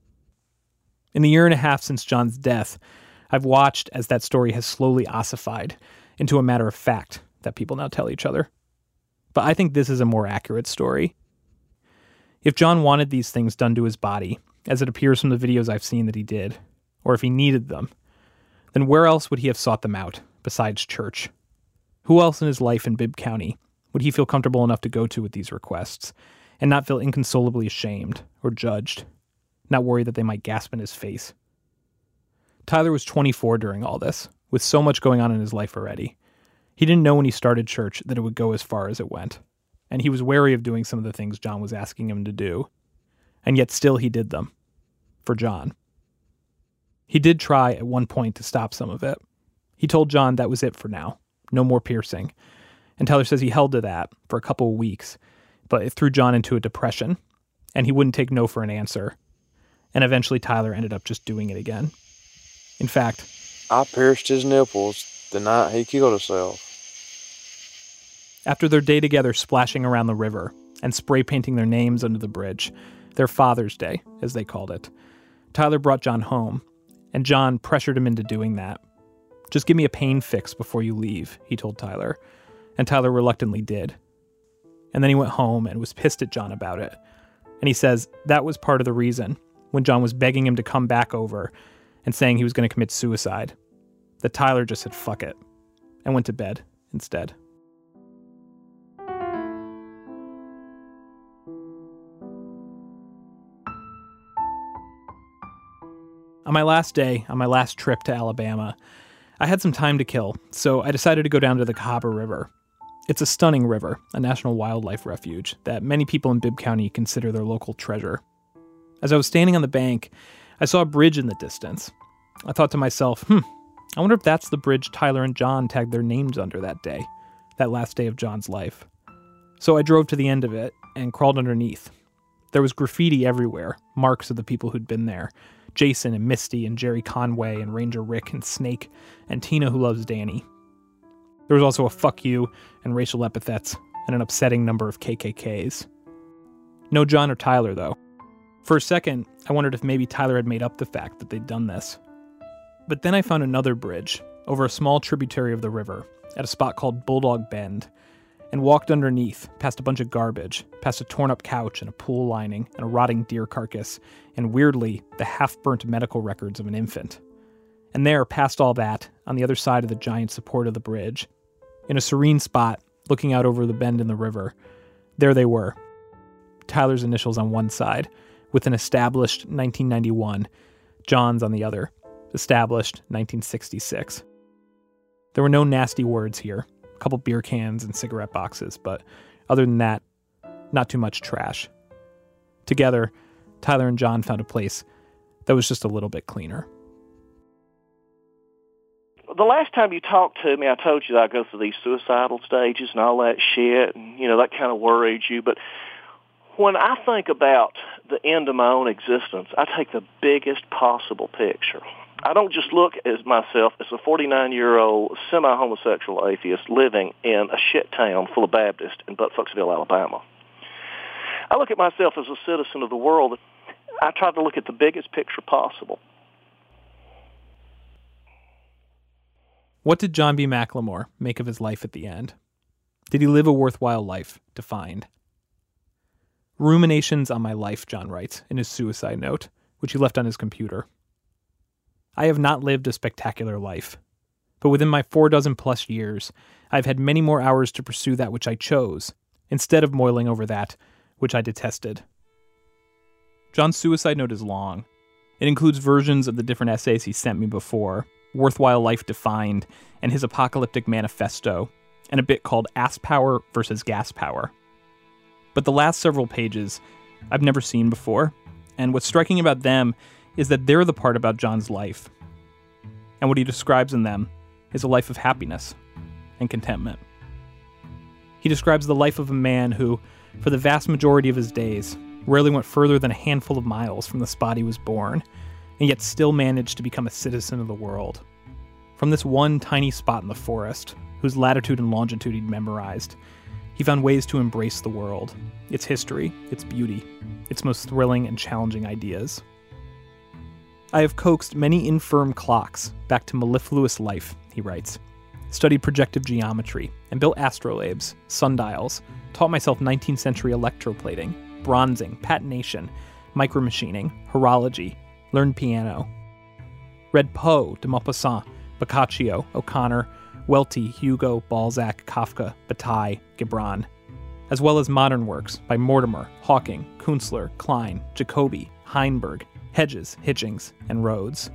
In the year and a half since John's death, I've watched as that story has slowly ossified into a matter of fact that people now tell each other. But I think this is a more accurate story. If John wanted these things done to his body, as it appears from the videos I've seen that he did, or if he needed them, then where else would he have sought them out besides church? Who else in his life in Bibb County would he feel comfortable enough to go to with these requests and not feel inconsolably ashamed or judged, not worry that they might gasp in his face? Tyler was 24 during all this, with so much going on in his life already. He didn't know when he started church that it would go as far as it went, and he was wary of doing some of the things John was asking him to do, and yet still he did them. For John. He did try at one point to stop some of it. He told John that was it for now, no more piercing, and Tyler says he held to that for a couple of weeks, but it threw John into a depression, and he wouldn't take no for an answer, and eventually Tyler ended up just doing it again. In fact, I pierced his nipples the night he killed himself. After their day together splashing around the river and spray painting their names under the bridge, their Father's Day, as they called it, Tyler brought John home, and John pressured him into doing that. Just give me a pain fix before you leave, he told Tyler, and Tyler reluctantly did. And then he went home and was pissed at John about it. And he says that was part of the reason, when John was begging him to come back over and saying he was going to commit suicide, that Tyler just said fuck it and went to bed instead. On my last day, on my last trip to Alabama, I had some time to kill, so I decided to go down to the Cahaba River. It's a stunning river, a national wildlife refuge that many people in Bibb County consider their local treasure. As I was standing on the bank, I saw a bridge in the distance. I thought to myself, I wonder if that's the bridge Tyler and John tagged their names under that day, that last day of John's life. So I drove to the end of it and crawled underneath. There was graffiti everywhere, marks of the people who'd been there. Jason and Misty and Jerry Conway and Ranger Rick and Snake and Tina who loves Danny. There was also a fuck you and racial epithets and an upsetting number of KKKs. No John or Tyler, though. For a second, I wondered if maybe Tyler had made up the fact that they'd done this. But then I found another bridge over a small tributary of the river at a spot called Bulldog Bend and walked underneath, past a bunch of garbage, past a torn-up couch and a pool lining and a rotting deer carcass, and weirdly, the half-burnt medical records of an infant. And there, past all that, on the other side of the giant support of the bridge, in a serene spot, looking out over the bend in the river, there they were. Tyler's initials on one side, with an established 1991, John's on the other, established 1966. There were no nasty words here, a couple beer cans and cigarette boxes, but other than that, not too much trash. Together, Tyler and John found a place that was just a little bit cleaner. the last time you talked to me, I told you that I go through these suicidal stages and all that shit, and, that kind of worried you. But when I think about the end of my own existence, I take the biggest possible picture. I don't just look at myself as a 49-year-old semi-homosexual atheist living in a shit town full of Baptists in Buttfucksville, Alabama. I look at myself as a citizen of the world. I try to look at the biggest picture possible. What did John B. McLemore make of his life at the end? Did he live a worthwhile life, defined? Ruminations on my life, John writes in his suicide note, which he left on his computer. I have not lived a spectacular life, but within my 46+ years, I've had many more hours to pursue that which I chose, instead of moiling over that which I detested. John's suicide note is long. It includes versions of the different essays he sent me before, Worthwhile Life Defined, and his apocalyptic manifesto, and a bit called Ass Power versus Gas Power. But the last several pages I've never seen before, and what's striking about them is that they're the part about John's life. And what he describes in them is a life of happiness and contentment. He describes the life of a man who, for the vast majority of his days, rarely went further than a handful of miles from the spot he was born, and yet still managed to become a citizen of the world. From this one tiny spot in the forest, whose latitude and longitude he'd memorized, he found ways to embrace the world, its history, its beauty, its most thrilling and challenging ideas. I have coaxed many infirm clocks back to mellifluous life, he writes, studied projective geometry, and built astrolabes, sundials, taught myself 19th century electroplating, bronzing, patination, micromachining, horology, learned piano. Read Poe, de Maupassant, Boccaccio, O'Connor, Welty, Hugo, Balzac, Kafka, Bataille, Gibran, as well as modern works by Mortimer, Hawking, Kunstler, Klein, Jacobi, Heinberg, Hedges, Hitchings, and Rhodes.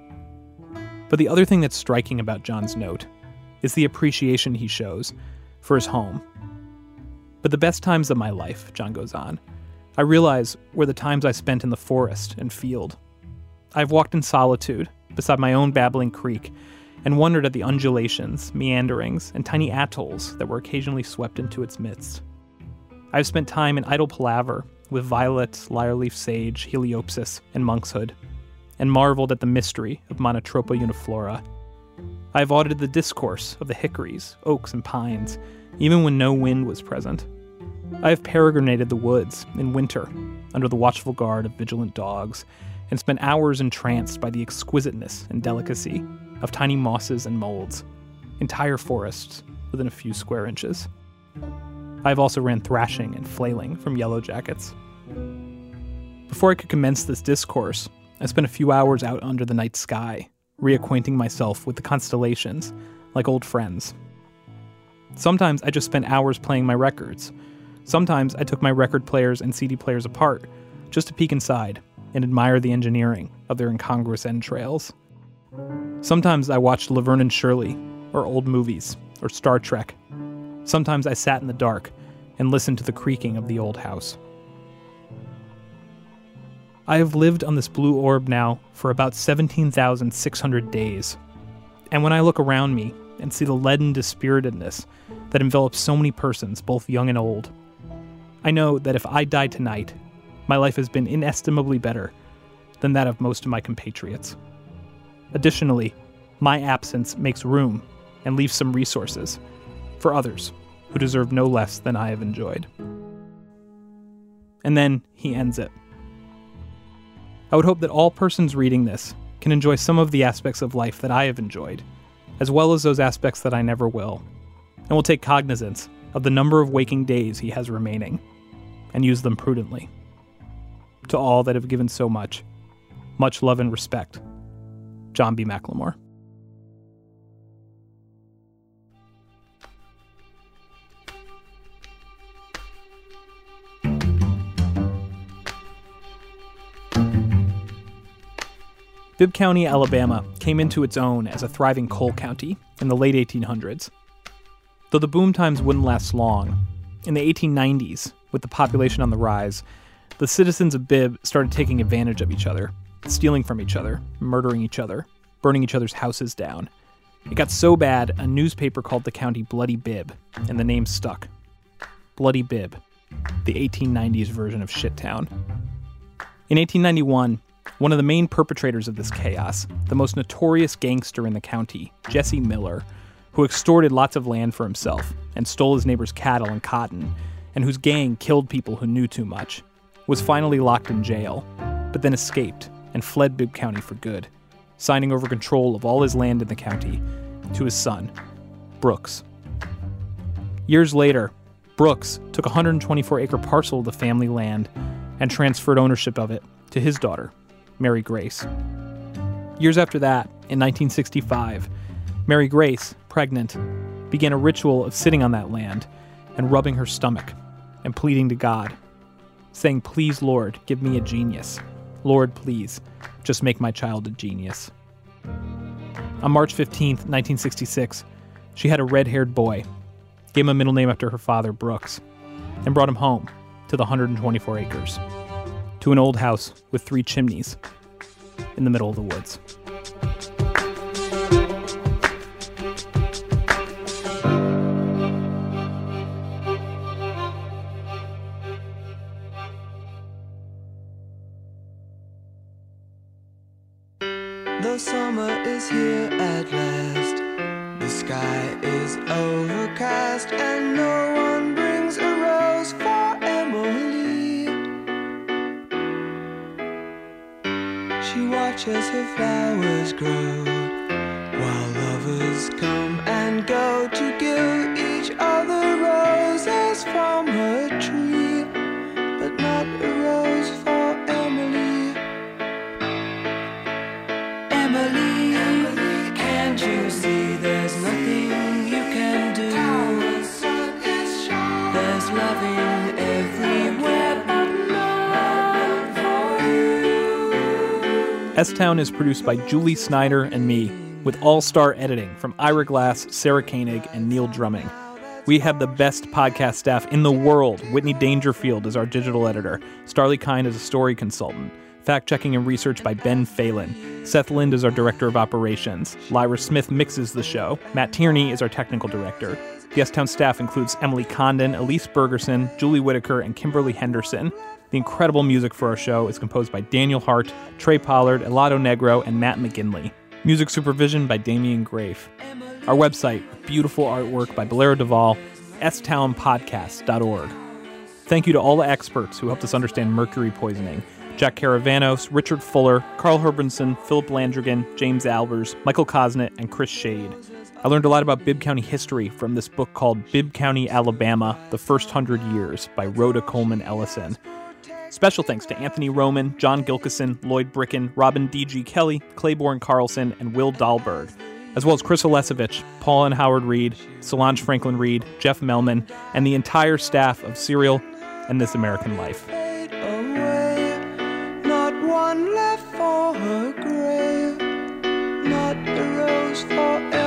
But the other thing that's striking about John's note is the appreciation he shows for his home. But the best times of my life, John goes on, I realize were the times I spent in the forest and field. I've walked in solitude beside my own babbling creek and wondered at the undulations, meanderings, and tiny atolls that were occasionally swept into its midst. I've spent time in idle palaver with violets, lyre-leaf sage, heliopsis, and monkshood, and marveled at the mystery of Monotropa uniflora. I've audited the discourse of the hickories, oaks, and pines, even when no wind was present. I have peregrinated the woods in winter under the watchful guard of vigilant dogs, and spent hours entranced by the exquisiteness and delicacy of tiny mosses and molds, entire forests within a few square inches. I've also ran thrashing and flailing from yellow jackets. Before I could commence this discourse, I spent a few hours out under the night sky, reacquainting myself with the constellations, like old friends. Sometimes I just spent hours playing my records. Sometimes I took my record players and CD players apart, just to peek inside and admire the engineering of their incongruous entrails. Sometimes I watched Laverne and Shirley, or old movies, or Star Trek. Sometimes I sat in the dark and listened to the creaking of the old house. I have lived on this blue orb now for about 17,600 days, and when I look around me and see the leaden dispiritedness that envelops so many persons, both young and old, I know that if I die tonight, my life has been inestimably better than that of most of my compatriots. Additionally, my absence makes room and leaves some resources for others who deserve no less than I have enjoyed. And then he ends it. I would hope that all persons reading this can enjoy some of the aspects of life that I have enjoyed, as well as those aspects that I never will, and will take cognizance of the number of waking days he has remaining, and use them prudently. To all that have given so much love and respect, John B. McLemore. Bibb County, Alabama, came into its own as a thriving coal county in the late 1800s. Though the boom times wouldn't last long, in the 1890s, with the population on the rise, the citizens of Bibb started taking advantage of each other, stealing from each other, murdering each other, burning each other's houses down. It got so bad, a newspaper called the county Bloody Bibb, and the name stuck. Bloody Bibb, the 1890s version of Shittown. In 1891, one of the main perpetrators of this chaos, the most notorious gangster in the county, Jesse Miller, who extorted lots of land for himself and stole his neighbor's cattle and cotton, and whose gang killed people who knew too much, was finally locked in jail, but then escaped and fled Bibb County for good, signing over control of all his land in the county to his son, Brooks. Years later, Brooks took a 124-acre parcel of the family land and transferred ownership of it to his daughter, Mary Grace. Years after that, in 1965, Mary Grace, pregnant, began a ritual of sitting on that land and rubbing her stomach and pleading to God, saying, "Please, Lord, give me a genius. Lord, please, just make my child a genius." On March 15th, 1966, she had a red-haired boy, gave him a middle name after her father, Brooks, and brought him home to the 124 acres, to an old house with 3 chimneys in the middle of the woods. The summer is here at last. The sky is overcast, and no one brings a rose for Emily. She watches her flowers grow, while lovers come and go to give each other roses from her tree, but not a rose for Emily. Emily, can't you see there's nothing you can do? There's loving everywhere, but none for you. S-Town is produced by Julie Snyder and me, with all-star editing from Ira Glass, Sarah Koenig, and Neil Drumming. We have the best podcast staff in the world. Whitney Dangerfield is our digital editor. Starlee Kine is a story consultant. Fact-checking and research by Ben Phelan. Seth Lind is our director of operations. Lyra Smith mixes the show. Matt Tierney is our technical director. The S-Town staff includes Emily Condon, Elise Bergerson, Julie Whitaker, and Kimberly Henderson. The incredible music for our show is composed by Daniel Hart, Trey Pollard, Elado Negro, and Matt McGinley. Music supervision by Damian Grafe. Our website, beautiful artwork by Bolero Duvall, stownpodcast.org. Thank you to all the experts who helped us understand mercury poisoning. Jack Caravanos, Richard Fuller, Carl Herbenson, Philip Landrigan, James Albers, Michael Kosnett, and Chris Shade. I learned a lot about Bibb County history from this book called Bibb County, Alabama, The First 100 Years by Rhoda Coleman Ellison. Special thanks to Anthony Roman, John Gilkison, Lloyd Bricken, Robin D.G. Kelly, Claiborne Carlson, and Will Dahlberg, as well as Chris Olesevich, Paul and Howard Reed, Solange Franklin Reed, Jeff Melman, and the entire staff of Serial and This American Life. Not one left for her grave, not a rose for